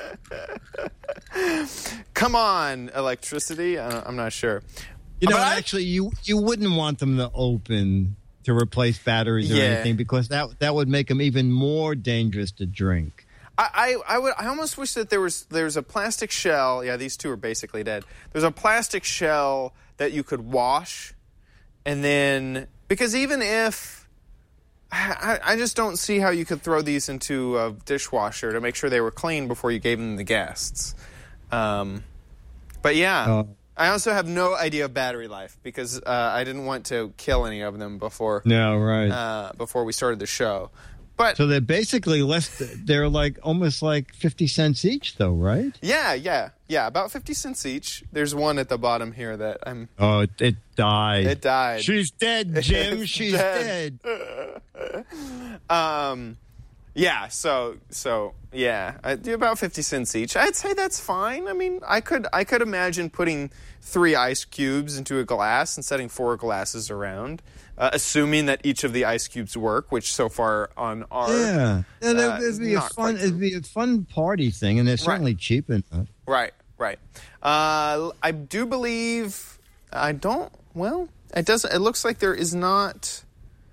Come on, electricity. I don't, I'm not sure. You know, I, actually, you you wouldn't want them to open to replace batteries or yeah. anything because that that would make them even more dangerous to drink. I, I, I would I almost wish that there was there's a plastic shell. Yeah, these two are basically dead. There's a plastic shell that you could wash, and then because even if I, I just don't see how you could throw these into a dishwasher to make sure they were clean before you gave them to the guests. Um, but yeah, uh, I also have no idea of battery life because uh, I didn't want to kill any of them before. No, right. Uh, before we started the show. But, so they're basically less. They're like almost like fifty cents each, though, right? Yeah, yeah, yeah. About fifty cents each. There's one at the bottom here that I'm. Oh, it, it died. It died. She's dead, Jim. She's dead. dead. um, yeah. So, so yeah. I do about fifty cents each. I'd say that's fine. I mean, I could, I could imagine putting three ice cubes into a glass and setting four glasses around. Uh, assuming that each of the ice cubes work, which so far on our yeah, yeah uh, it'd be a fun, it'd be a fun party thing, and they're certainly right. cheap enough. Right, right. Uh, I do believe I don't. Well, it doesn't. It looks like there is not.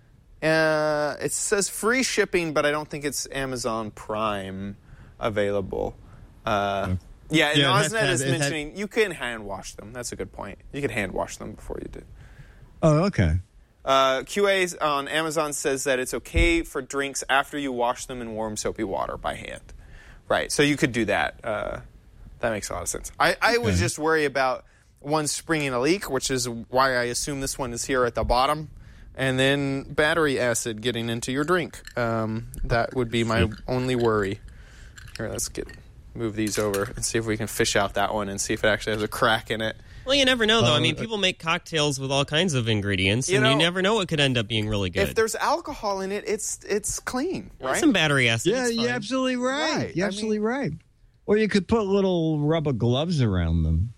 Uh, it says free shipping, but I don't think it's Amazon Prime available. Uh, yeah, and yeah, Osnet had, is had, mentioning you can hand wash them. That's a good point. You can hand wash them before you do. Oh, okay. Uh, Q A on Amazon says that it's okay for drinks after you wash them in warm soapy water by hand. Right, so you could do that. Uh, that makes a lot of sense. I, I okay. would just worry about one springing a leak, which is why I assume this one is here at the bottom, and then battery acid getting into your drink. Um, that would be my only worry. Here, let's get move these over and see if we can fish out that one and see if it actually has a crack in it. Well, you never know, though. Uh, I mean, people make cocktails with all kinds of ingredients, you and know, you never know what could end up being really good. If there's alcohol in it, it's it's clean, right? Some battery acid. Yeah, you're absolutely right. right. You're I absolutely mean, right. Or you could put little rubber gloves around them.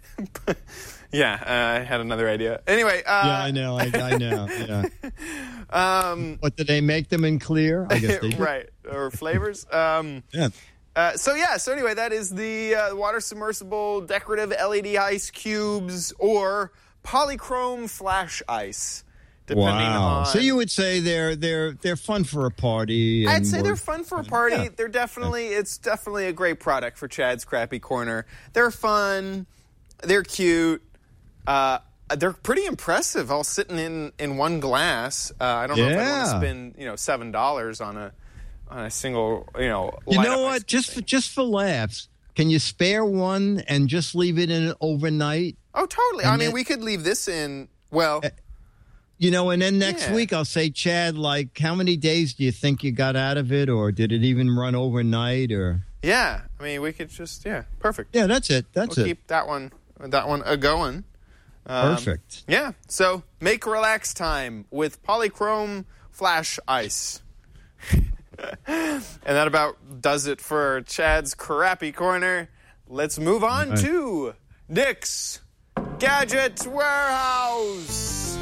yeah, uh, I had another idea. Anyway. Uh, yeah, I know. I, I know. Yeah. Um, what, did they make them in clear? I guess they did. Right, or flavors. Um, yeah. Uh, so yeah, so anyway, that is the uh, water submersible decorative L E D ice cubes or polychrome flash ice. Depending Wow. on, so you would say they're they're they're fun for a party. I'd and say we're- they're fun for a party. Yeah. They're definitely it's definitely a great product for Chad's Crappy Corner. They're fun. They're cute. Uh, they're pretty impressive, all sitting in, in one glass. Uh, I don't know if I want Yeah. to spend you know seven dollars on a on a single you know. You light know up what? ice Just for, thing. just for laughs, can you spare one and just leave it in overnight? Oh, totally. And I mean, then- we could leave this in. Well, You know, and then next Yeah. week I'll say, Chad, like, how many days do you think you got out of it, or did it even run overnight, or? yeah. I mean, we could just yeah, perfect. Yeah, that's it. That's we'll it. keep that one that one a going. Um, Perfect. Yeah. So make relax time with polychrome flash ice. And that about does it for Chad's Crappy Corner. Let's move on Right. to Nick's Gadget Warehouse.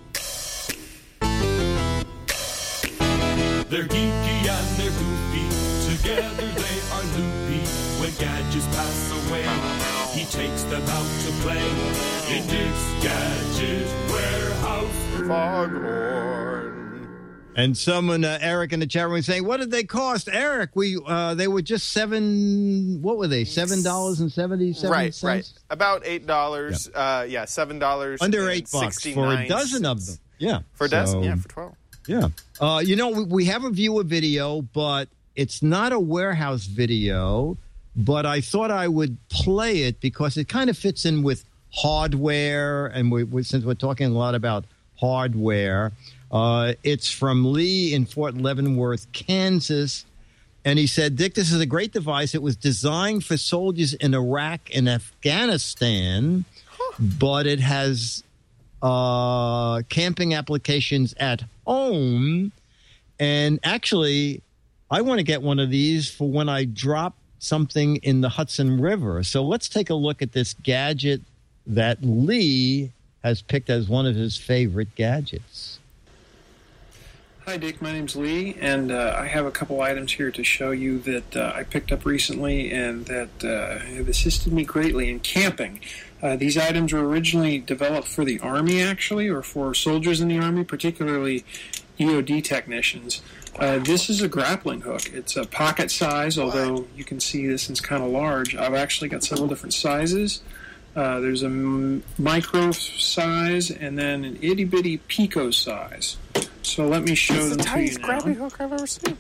They're geeky and they're goofy. Together they are loopy. When gadgets pass away, he takes them out to play. In Nick's Gadget Warehouse. Foghorn. And someone, uh, Eric in the chat room, saying, "What did they cost, Eric? We uh, they were just seven. What were they? Seven dollars and seventy-seven Right, cents. right. About eight dollars. Uh, yeah, seven dollars. Under eight bucks for a dozen of them. Yeah, For a dozen, So, yeah, for twelve. Yeah. Uh, you know, we, we have a viewer video, but it's not a warehouse video. But I thought I would play it because it kind of fits in with hardware, and we, we, since we're talking a lot about hardware. Uh, it's from Lee in Fort Leavenworth, Kansas. And he said, Dick, this is a great device. It was designed for soldiers in Iraq and Afghanistan, but it has uh, camping applications at home. And actually, I want to get one of these for when I drop something in the Hudson River. So let's take a look at this gadget that Lee has picked as one of his favorite gadgets. Hi, Dick. My name's Lee, and uh, I have a couple items here to show you that uh, I picked up recently and that uh, have assisted me greatly in camping. Uh, these items were originally developed for the Army, actually, or for soldiers in the Army, particularly E O D technicians. Uh, this is a grappling hook. It's a pocket size, although you can see this is kind of large. I've actually got several different sizes. Uh, there's a m- micro size and then an itty-bitty pico size. So let me show This is them the to you tiniest now. grappling hook I've ever seen.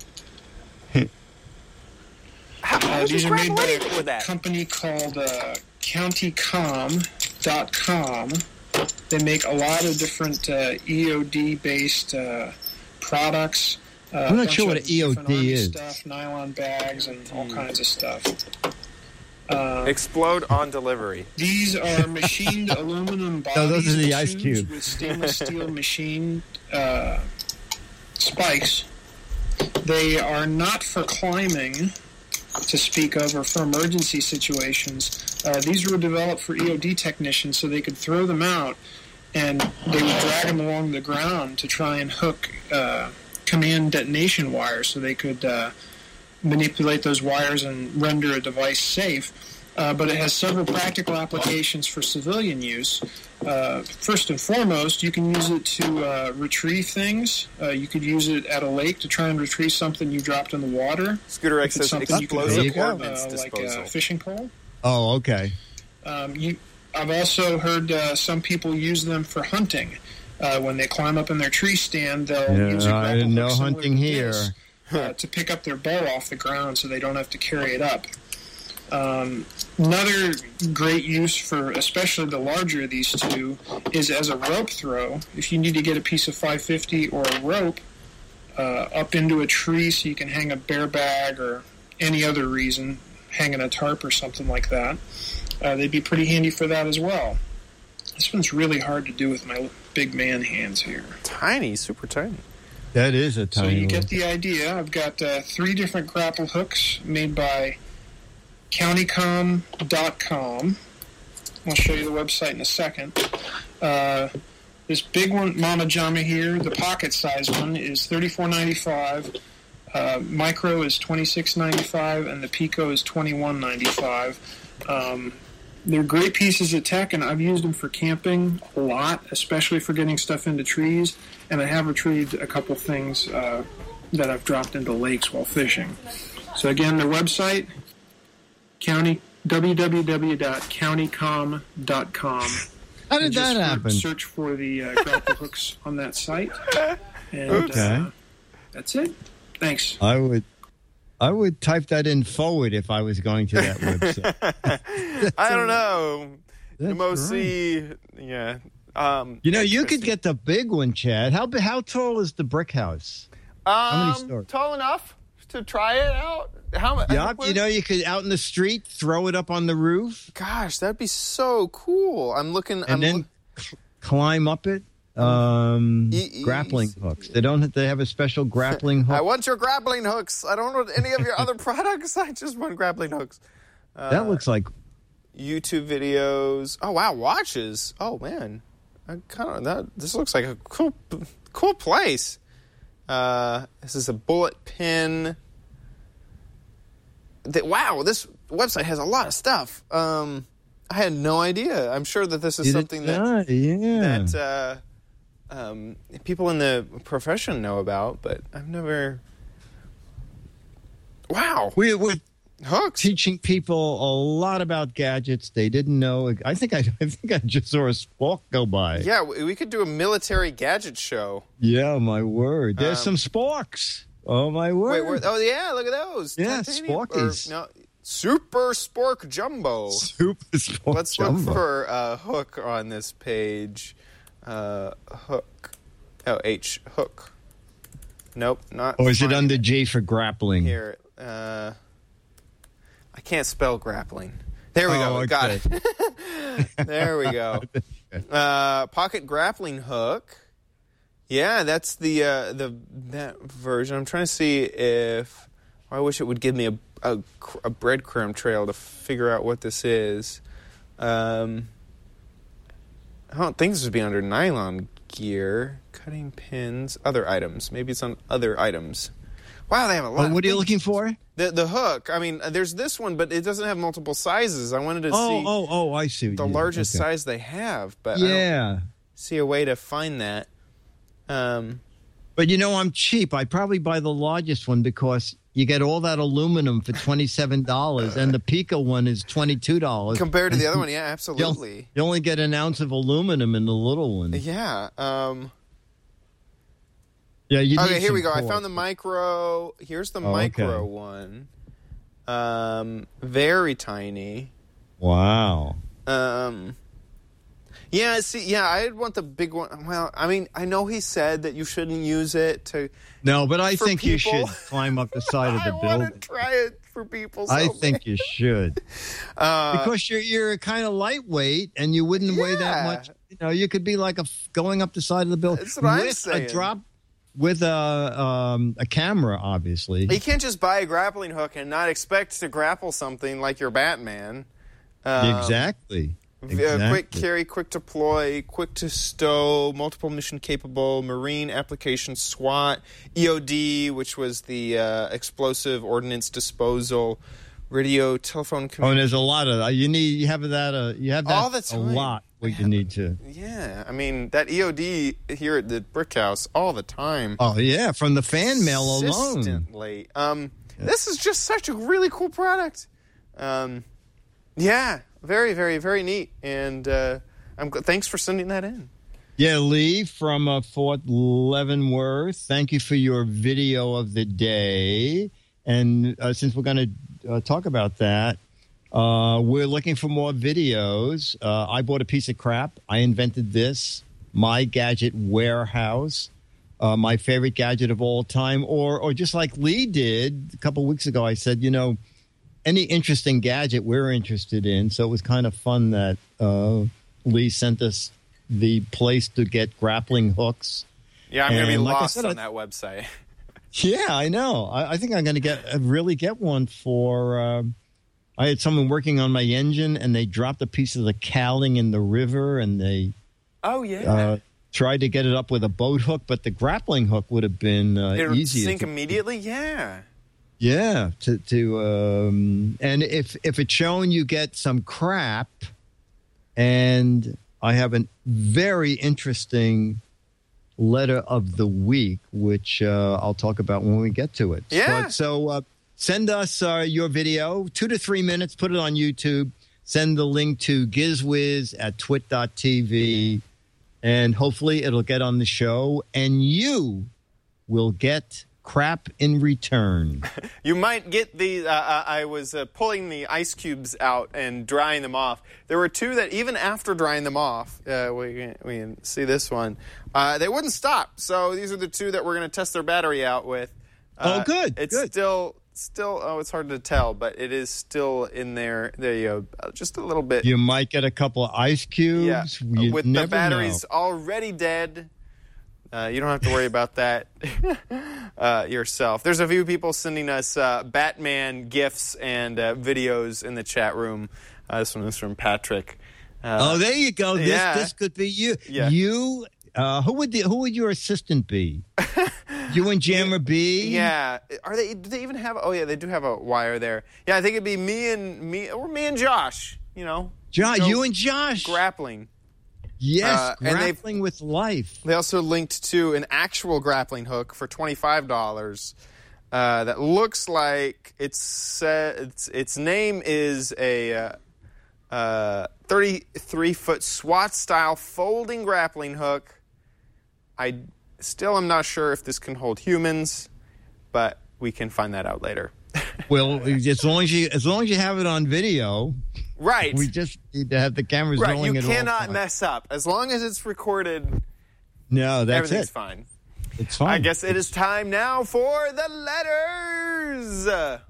How, how Uh, did these you are grab made by anything with a that? company called uh, county com dot com. They make a lot of different uh, E O D-based uh, products. Uh, I'm a not bunch sure what of an E O D different Army is. Stuff, nylon bags, and all kinds of stuff. Uh, Explode on delivery. These are machined aluminum bodies No, those are the and ice tubes cube. with stainless steel machined uh, spikes. They are not for climbing to speak of or for emergency situations. Uh, these were developed for E O D technicians so they could throw them out and they would drag them along the ground to try and hook uh, command detonation wires so they could uh, manipulate those wires and render a device safe. Uh, but it has several practical applications for civilian use. Uh, first and foremost, you can use it to uh, retrieve things. Uh, you could use it at a lake to try and retrieve something you dropped in the water. Scooter X If it's says something you can explosive hook, ordnance uh, like disposal. a fishing pole. Oh, okay. Um, you, I've also heard uh, some people use them for hunting. Uh, when they climb up in their tree stand, they'll Yeah, use a I- grapple no hook similar hunting to here. this, uh, to pick up their bow off the ground so they don't have to carry it up. Um, another great use for especially the larger of these two is as a rope throw. If you need to get a piece of five fifty or a rope uh, up into a tree so you can hang a bear bag or any other reason, hanging a tarp or something like that, uh, they'd be pretty handy for that as well. This one's really hard to do with my big man hands here. Tiny, super tiny. That is a So tiny you get little- the idea. I've got uh, three different grapple hooks made by county com dot com. I'll show you the website in a second. Uh, this big one, Mama Jama here, the pocket size one, is thirty-four ninety-five. Uh, micro is twenty-six ninety-five, and the Pico is twenty-one ninety-five. Um, they're great pieces of tech, and I've used them for camping a lot, especially for getting stuff into trees. And I have retrieved a couple things uh, that I've dropped into lakes while fishing. So again, their website, county w w w dot county com dot com. How did that happen? Search for the uh, grapple hooks on that site, and Okay. uh, that's it. Thanks. I would, I would type that in forward if I was going to that website. I don't know. That's Mostly, yeah. Um, You know, you could get the big one, Chad. How bi- how tall is the brick house? How many um, stories? tall enough to try it out. How much? Yeah, you know, you could out in the street throw it up on the roof Gosh, that'd be so cool. I'm looking. and I'm then look- c- climb up it. Um, E- grappling easy. hooks. They don't. They have a special grappling hook. I want your grappling hooks. I don't want any of your other products. I just want grappling hooks. Uh, that looks like YouTube videos. Oh wow, watches. Oh man, I kind of that. This looks like a cool, cool place. Uh, this is a bullet pin. That, wow, this website has a lot of stuff. Um, I had no idea. I'm sure that this is It something that does, yeah. that uh, um, people in the profession know about, but I've never. Wow, we we're hooks. teaching people a lot about gadgets they didn't know. I think I, I think I just saw a spork go by. Yeah, we we could do a military gadget show. Yeah, my word. There's Um, some sporks. Oh my word. Wait, where, oh yeah, look at those. Yeah, Titanium- Sporkies. or, no, Super Spork Jumbo. Super spork Let's jumbo. look for a hook on this page. Uh, hook. Oh, H. Hook. Nope, not. Or is it finding under G for grappling? Here. Uh, I can't spell grappling. There we Oh, go. Got okay. it. There we go. Uh, pocket grappling hook. Yeah, that's the uh, the that version. I'm trying to see if I wish it would give me a a, a breadcrumb trail to figure out what this is. Um, I don't think this would be under nylon gear, cutting pins, other items. Maybe it's on other items. Wow, they have a lot. Oh, what are you of looking for? The the hook. I mean, there's this one, but it doesn't have multiple sizes. I wanted to Oh, see oh, oh, I see. what the you mean. largest Okay. size they have, but I don't Yeah. see a way to find that. Um, But you know, I'm cheap. I probably buy the largest one because you get all that aluminum for twenty-seven dollars, and the Pico one is twenty-two dollars. compared to the other one, yeah, You absolutely. only- You only get an ounce of aluminum in the little one. Yeah. Um, Yeah, you okay, need here we some go. I cord. found the micro. Here's the Oh, micro okay. one. Um, very tiny. Wow. Um, yeah, see, yeah, I'd want the big one. Well, I mean, I know he said that you shouldn't use it to. No, but I For think you people. should climb up the side of I the building. want to try it for people. So I think you should. Uh, Because you're you're kind of lightweight and you wouldn't weigh that Yeah. much. You know, you could be like a f- going up the side of the building That's what I'm with saying. a drop with a um, a camera, obviously. You can't just buy a grappling hook and not expect to grapple something like your Batman. Um, exactly. Uh, Exactly. quick carry, quick deploy, quick to stow, multiple mission capable, marine application SWAT, E O D, which was the uh, explosive ordnance disposal, radio, telephone. Oh, and communication. there's a lot of uh, you need. You have that. Uh, you have that All the a time. lot. What you need to. Yeah, I mean that E O D here at the Brick House all the time. Oh yeah, from the fan mail alone. Consistently. Um, This is just such a really cool product. Um, yeah, very, very, very neat. And uh, I'm gl- thanks for sending that in. Yeah, Lee from uh, Fort Leavenworth. Thank you for your video of the day. And uh, since we're going to uh, talk about that, uh, we're looking for more videos. Uh, I bought a piece of crap. I invented this, My Gadget Warehouse, uh, my favorite gadget of all time. Or, or just like Lee did a couple weeks ago, I said, you know, any interesting gadget we're interested in. So it was kind of fun that uh, Lee sent us the place to get grappling hooks. Yeah, I'm going to be And like I lost said, on I- that website. Yeah, I know. I, I think I'm going to get uh, really get one for. Uh, I had someone working on my engine, and they dropped a piece of the cowling in the river, and they Oh, yeah. uh, tried to get it up with a boat hook, but the grappling hook would have been uh, It'll easier. sink to, immediately? Yeah. Yeah. To, to um, and if, if it's showing you get some crap, and I have a very interesting letter of the week, which uh, I'll talk about when we get to it. Yeah. But, so uh, send us uh, your video, two to three minutes, put it on YouTube. Send the link to gizwiz at twit dot t v, and hopefully it'll get on the show, and you will get crap in return. You might get the, uh, I was uh, pulling the ice cubes out and drying them off. There were two that even after drying them off, uh, we, can, we can see this one, uh, they wouldn't stop. So these are the two that we're going to test their battery out with. Uh, oh, good. It's good. still, still, oh, it's hard to tell, but it is still in there. There you go. Just a little bit. You might get a couple of ice cubes. Yeah. You With never the batteries know. already dead. Uh, you don't have to worry about that uh, yourself. There's a few people sending us uh, Batman GIFs and uh, videos in the chat room. Uh, this one is from Patrick. Uh, oh, there you go. This yeah. this could be you. Yeah. You. Uh, who would the, who would your assistant be? You and Jammer B? Yeah. Are they? Do they even have? Oh yeah, they do have a wire there. Yeah, I think it'd be me and me or me and Josh. You know, Josh. Go You and Josh grappling. Yes, Uh, and grappling with life. They also linked to an actual grappling hook for twenty-five dollars uh, that looks like it's, uh, its its name is a uh, uh, thirty-three foot SWAT-style folding grappling hook. I still am not sure if this can hold humans, but we can find that out later. Well, as long as you as long as you have it on video, right? We just need to have the cameras right. rolling. You at all cannot times. mess up as long as it's recorded. No, that's everything's it. fine. It's fine. I guess it is time now for the letters.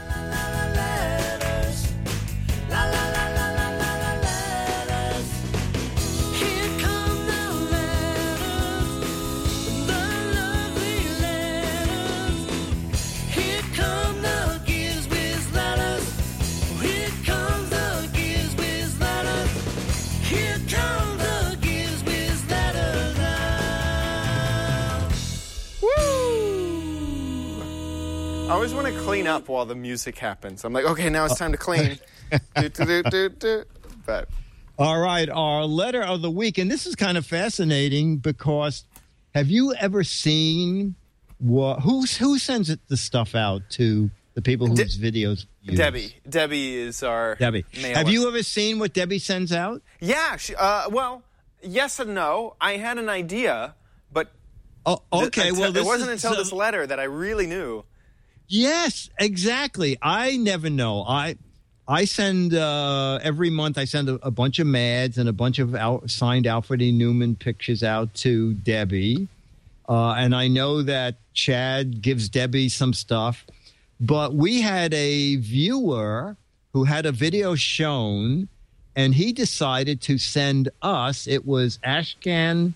I always want to clean up while the music happens. I'm like, okay, now it's time to clean. do, do, do, do, do. But all right, our letter of the week, and this is kind of fascinating because have you ever seen what who's who sends it the stuff out to the people whose De- videos use? Debbie. Debbie is our Debbie. mailer. Have you ever seen what Debbie sends out? Yeah. She, uh, well, yes and no. I had an idea, but oh, okay. th- well, it this wasn't is, until so, this letter that I really knew. Yes, exactly. I never know. I I send uh, every month. I send a, a bunch of Mads and a bunch of out, signed Alfred E. Newman pictures out to Debbie, uh, and I know that Chad gives Debbie some stuff. But we had a viewer who had a video shown, and he decided to send us. It was Ashkan,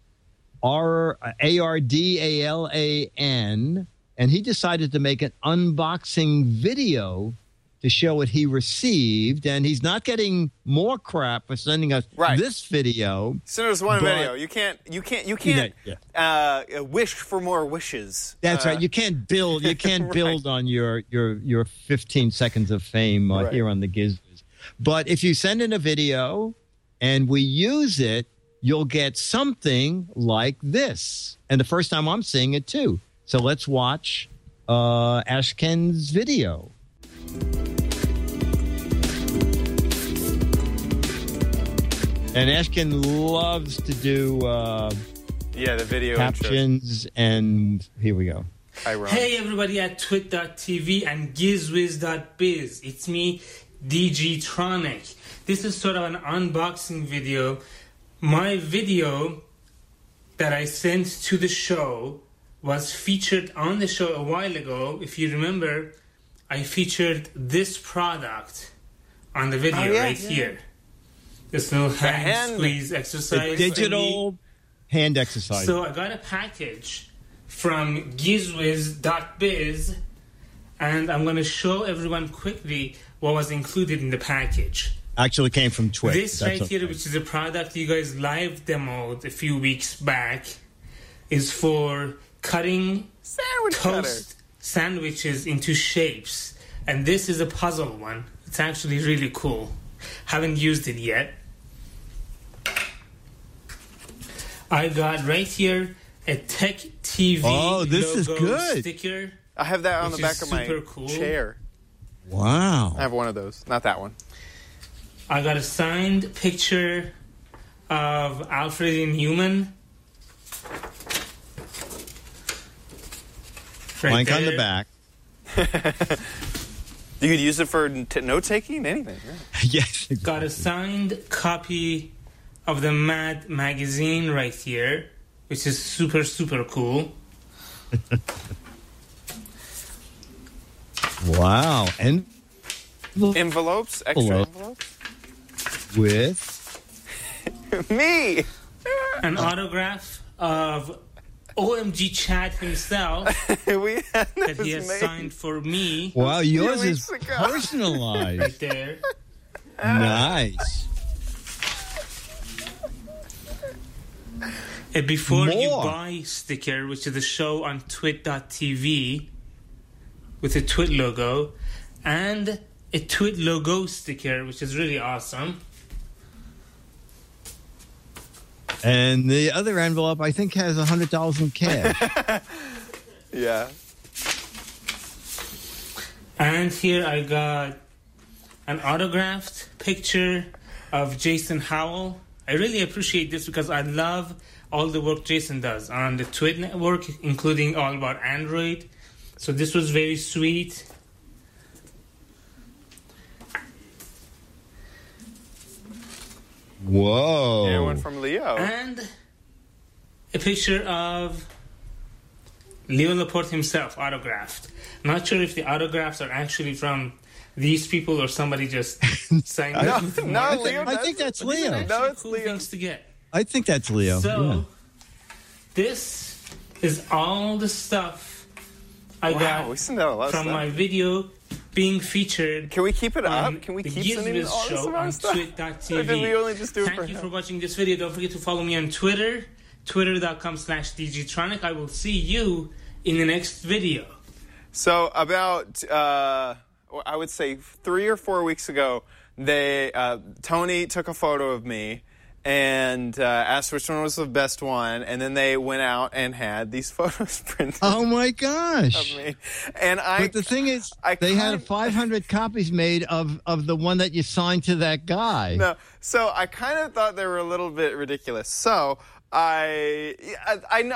R A R D A L A N. And he decided to make an unboxing video to show what he received. And he's not getting more crap for sending us right. this video. Send us one but, video. You can't. You can't. You can't yeah, yeah. Uh, wish for more wishes. That's uh, right. You can't build. You can't right. build on your your your fifteen seconds of fame uh, right. here on the Gizwiz. But if you send in a video and we use it, you'll get something like this. And the first time I'm seeing it too. So let's watch uh, Ashken's video. And Ashken loves to do uh, yeah, the video captions, intro. And here we go. Hi, Ron. Hey, everybody at twit dot t v and gizwiz dot biz. It's me, D G Tronic. This is sort of an unboxing video. My video that I sent to the show was featured on the show a while ago. If you remember, I featured this product on the video oh, yeah, right yeah. here. This little hand, hand squeeze exercise. The digital hand exercise. So I got a package from gizwiz dot biz, and I'm going to show everyone quickly what was included in the package. Actually came from Twit. This That's right here, okay. which is a product you guys live demoed a few weeks back, is for cutting Sandwich toast cutter. sandwiches into shapes. And this is a puzzle one. It's actually really cool. Haven't used it yet. I got right here a Tech T V Oh, this is logo good. sticker. I have that on the which back is of my super cool. chair. Wow. I have one of those. Not that one. I got a signed picture of Alfred E. Newman. Right Blank on the there. back. You could use it for t- note taking, anything. Yeah. Yes. Exactly. Got a signed copy of the Mad magazine right here, which is super, super cool. Wow. And Envelopes, extra Envelope. envelopes. with Me. An autograph of O M G Chad himself we had that he this has made. signed for me. wow, yours Few is weeks ago. personalized. Right there. Nice. A before you More. buy sticker, which is a show on twit dot t v with a Twit logo, and a Twit logo sticker, which is really awesome. And the other envelope, I think, has a hundred dollars in cash. Yeah. And here I got an autographed picture of Jason Howell. I really appreciate this because I love all the work Jason does on the Twit network, including all about Android. So this was very sweet. Whoa. And one from Leo. And a picture of Leo Laporte himself, autographed. Not sure if the autographs are actually from these people or somebody just signed No, them. with the no, mark. Leo I think that's But these are Leo. actually No, it's cool Leo. things to get. I think that's Leo. So, yeah. this is all the stuff I Wow, got we sent out a lot of from stuff. my video being featured Can we keep it on up? Can we the keep sending Gizwiz all this show amount on of stuff? twit dot t v. Or did we only just do it Thank for you him? for watching this video. Don't forget to follow me on Twitter, twitter dot com slash d g tronic. I will see you in the next video. So about, uh, I would say three or four weeks ago, they uh, Tony took a photo of me and uh, asked which one was the best one, and then they went out and had these photos printed Oh my gosh. of me. And I, But the thing is, I they had kind- five hundred copies made of, of the one that you signed to that guy. no, so I kind of thought they were a little bit ridiculous. So I, I, I know.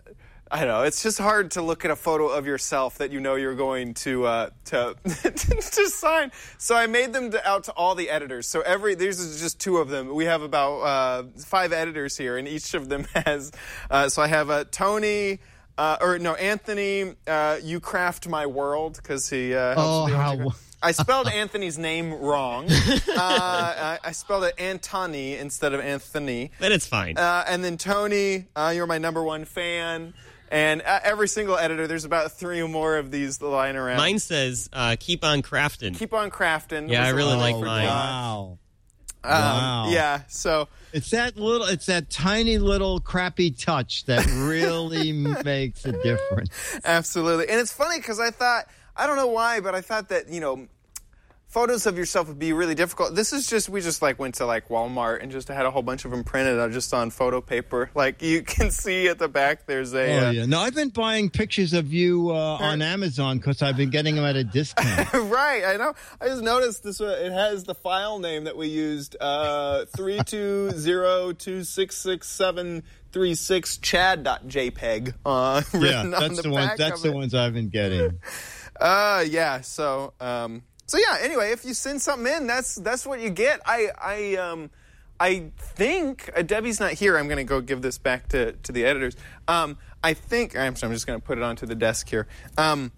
I don't know. It's just hard to look at a photo of yourself that you know you're going to uh, to to sign. So I made them to, out to all the editors. So every there's just two of them. We have about uh, five editors here, and each of them has. Uh, so I have uh, Tony. Uh, or no, Anthony. Uh, you craft my world because he. Uh, helps Oh, with the how autograph. I spelled Anthony's name wrong. Uh, I, I spelled it Antony instead of Anthony. Then it's fine. Uh, and then Tony, uh, you're my number one fan. And uh, every single editor, there's about three or more of these lying around. Mine says, uh, keep on crafting. Keep on crafting. Yeah, I really was like the one mine. Wow. Um, Wow. Yeah, so It's that little, it's that tiny little crappy touch that really makes a difference. absolutely. And it's funny because I thought, I don't know why, but I thought that, you know, photos of yourself would be really difficult. This is just, we just like went to like Walmart and just had a whole bunch of them printed out just on photo paper. Like you can see at the back, there's a. Oh, uh, yeah. No, I've been buying pictures of you uh, on Amazon because I've been getting them at a discount. Right, I know. I just noticed this. Uh, it has the file name that we used: uh, three two zero two six six seven three six Chad dot JPEG. Uh, Yeah, written on that's the, the ones. back That's of the it. ones I've been getting. Uh, yeah. So, um, so yeah. Anyway, if you send something in, that's that's what you get. I, I, um, I think uh, Debbie's not here. I'm going to go give this back to to the editors. Um, I think I'm, I'm just going to put it onto the desk here. Um,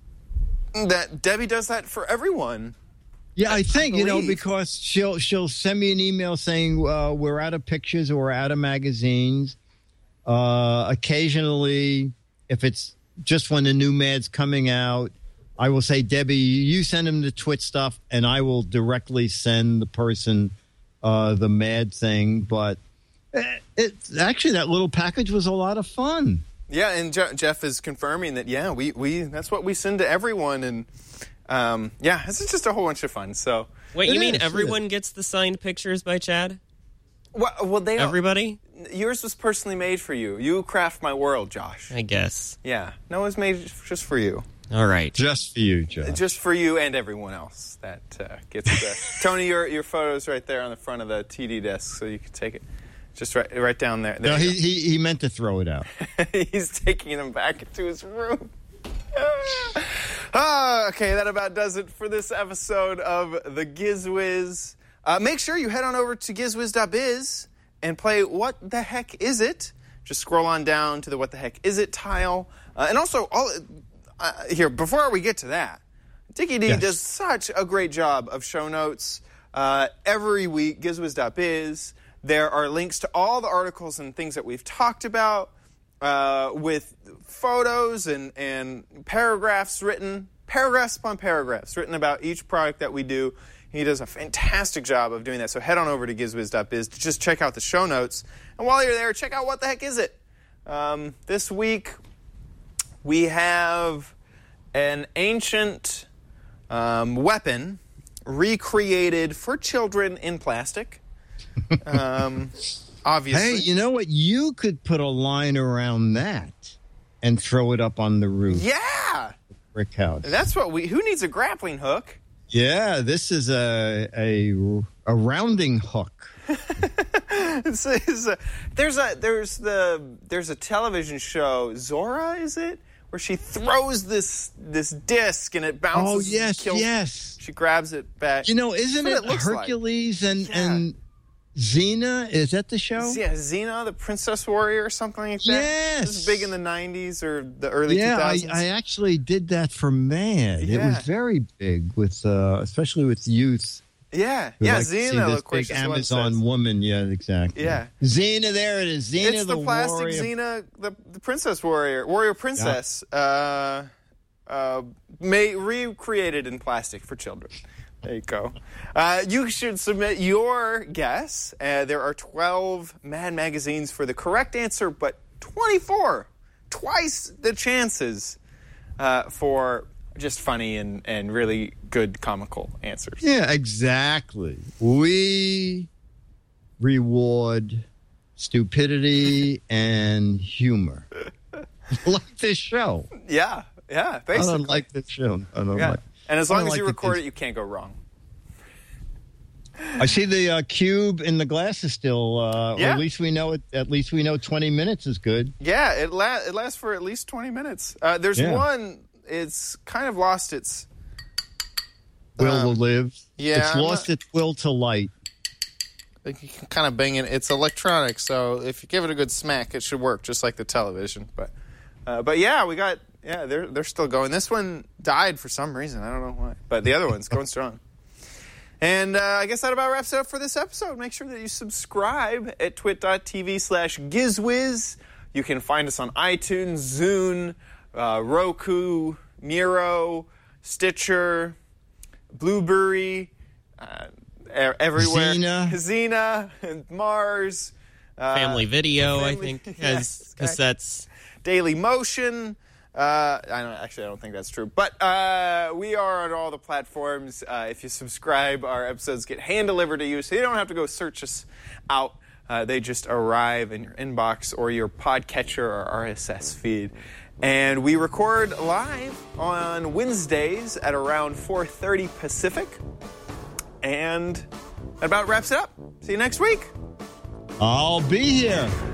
that Debbie does that for everyone. Yeah, I think you know believe. because she'll she'll send me an email saying uh, we're out of pictures or we're out of magazines. Uh, occasionally, if it's just when the new Mad's coming out, I will say, Debbie, you send him the Twit stuff, and I will directly send the person uh, the Mad thing. But it, it actually, that little package was a lot of fun. Yeah, and Je- Jeff is confirming that, yeah, we, we that's what we send to everyone. And, um, yeah, this is just a whole bunch of fun. So Wait, you It mean is, everyone gets the signed pictures by Chad? Well, well they Everybody? Yours was personally made for you. You craft my world, Josh. I guess. Yeah, Noah's made just for you. All right. Just for you, Joe. Just for you and everyone else that uh, gets the... Tony, your your photo's right there on the front of the T D desk, so you can take it. Just right right down there. there No, he, he he meant to throw it out. He's taking them back into his room. ah, okay, that about does it for this episode of The GizWiz. Uh, make sure you head on over to gizwiz dot biz and play What the Heck Is It? Just scroll on down to the What the Heck Is It tile. Uh, and also, all uh, here, before we get to that, Dickie D Yes. does such a great job of show notes uh, every week, gizwiz dot biz. There are links to all the articles and things that we've talked about uh, with photos and, and paragraphs written, paragraphs upon paragraphs written about each product that we do. He does a fantastic job of doing that. So head on over to gizwiz dot biz to just check out the show notes. And while you're there, check out What the Heck Is It? Um, this week, we have an ancient um, weapon recreated for children in plastic. Um, obviously. Hey, you know what? You could put a line around that and throw it up on the roof. Yeah! Brick house. That's what we... Who needs a grappling hook? Yeah, this is a a, a rounding hook. it's, it's a, there's a there's the there's a television show, Zora, is it? Where she throws this this disc and it bounces. Oh, and yes, kills, yes. She grabs it back. You know, isn't That's it, what it looks Hercules like. and, Yeah. and Xena? Is that the show? Yeah, Xena, the Princess Warrior or something like that. Yes. It was big in the nineties or the early yeah, two I, thousands. I actually did that for Mad. It Yeah. was very big, with uh, especially with youth. Yeah, who yeah, like to see Xena, this of course, big is what it Amazon says. woman. Yeah, exactly. Yeah. Xena, there it is. Xena, It's the, the plastic warrior. Xena, the, the Princess Warrior, Warrior Princess, uh, uh, made, recreated in plastic for children. There you go. Uh, you should submit your guess. Uh, there are twelve Mad magazines for the correct answer, but twenty-four, twice the chances uh, for just funny and, and really good comical answers. Yeah, exactly. We reward stupidity and humor. Like this show. Yeah, yeah, I basically. don't like this show. I don't Yeah. like. And as I long don't as you like record the- it, you can't go wrong. I see the uh, cube in the glass is still. Uh, Yeah. Or at least we know it. At least we know twenty minutes is good. Yeah, it, la- it lasts for at least twenty minutes. Uh, there's Yeah. one, it's kind of lost its... Will Um, to live. yeah, it's I'm lost not- its will to light. Like you can kind of bang it. It's electronic, so if you give it a good smack, it should work just like the television. But, uh, but yeah, we got yeah, they're they're still going. This one died for some reason. I don't know why, but the other one's going strong. And uh, I guess that about wraps it up for this episode. Make sure that you subscribe at twit.tv slash gizwiz. You can find us on iTunes, Zune, uh, Roku, Miro, Stitcher, Blueberry, uh, e- everywhere. Xena. Xena, and Mars. Uh, Family Video, I Family- think, yes, has cassettes. Daily Motion. Uh, I don't, actually, I don't think that's true. But uh, we are on all the platforms. Uh, if you subscribe, our episodes get hand-delivered to you, so you don't have to go search us out. Uh, they just arrive in your inbox or your podcatcher or R S S feed. And we record live on Wednesdays at around four thirty Pacific. And that about wraps it up. See you next week. I'll be here.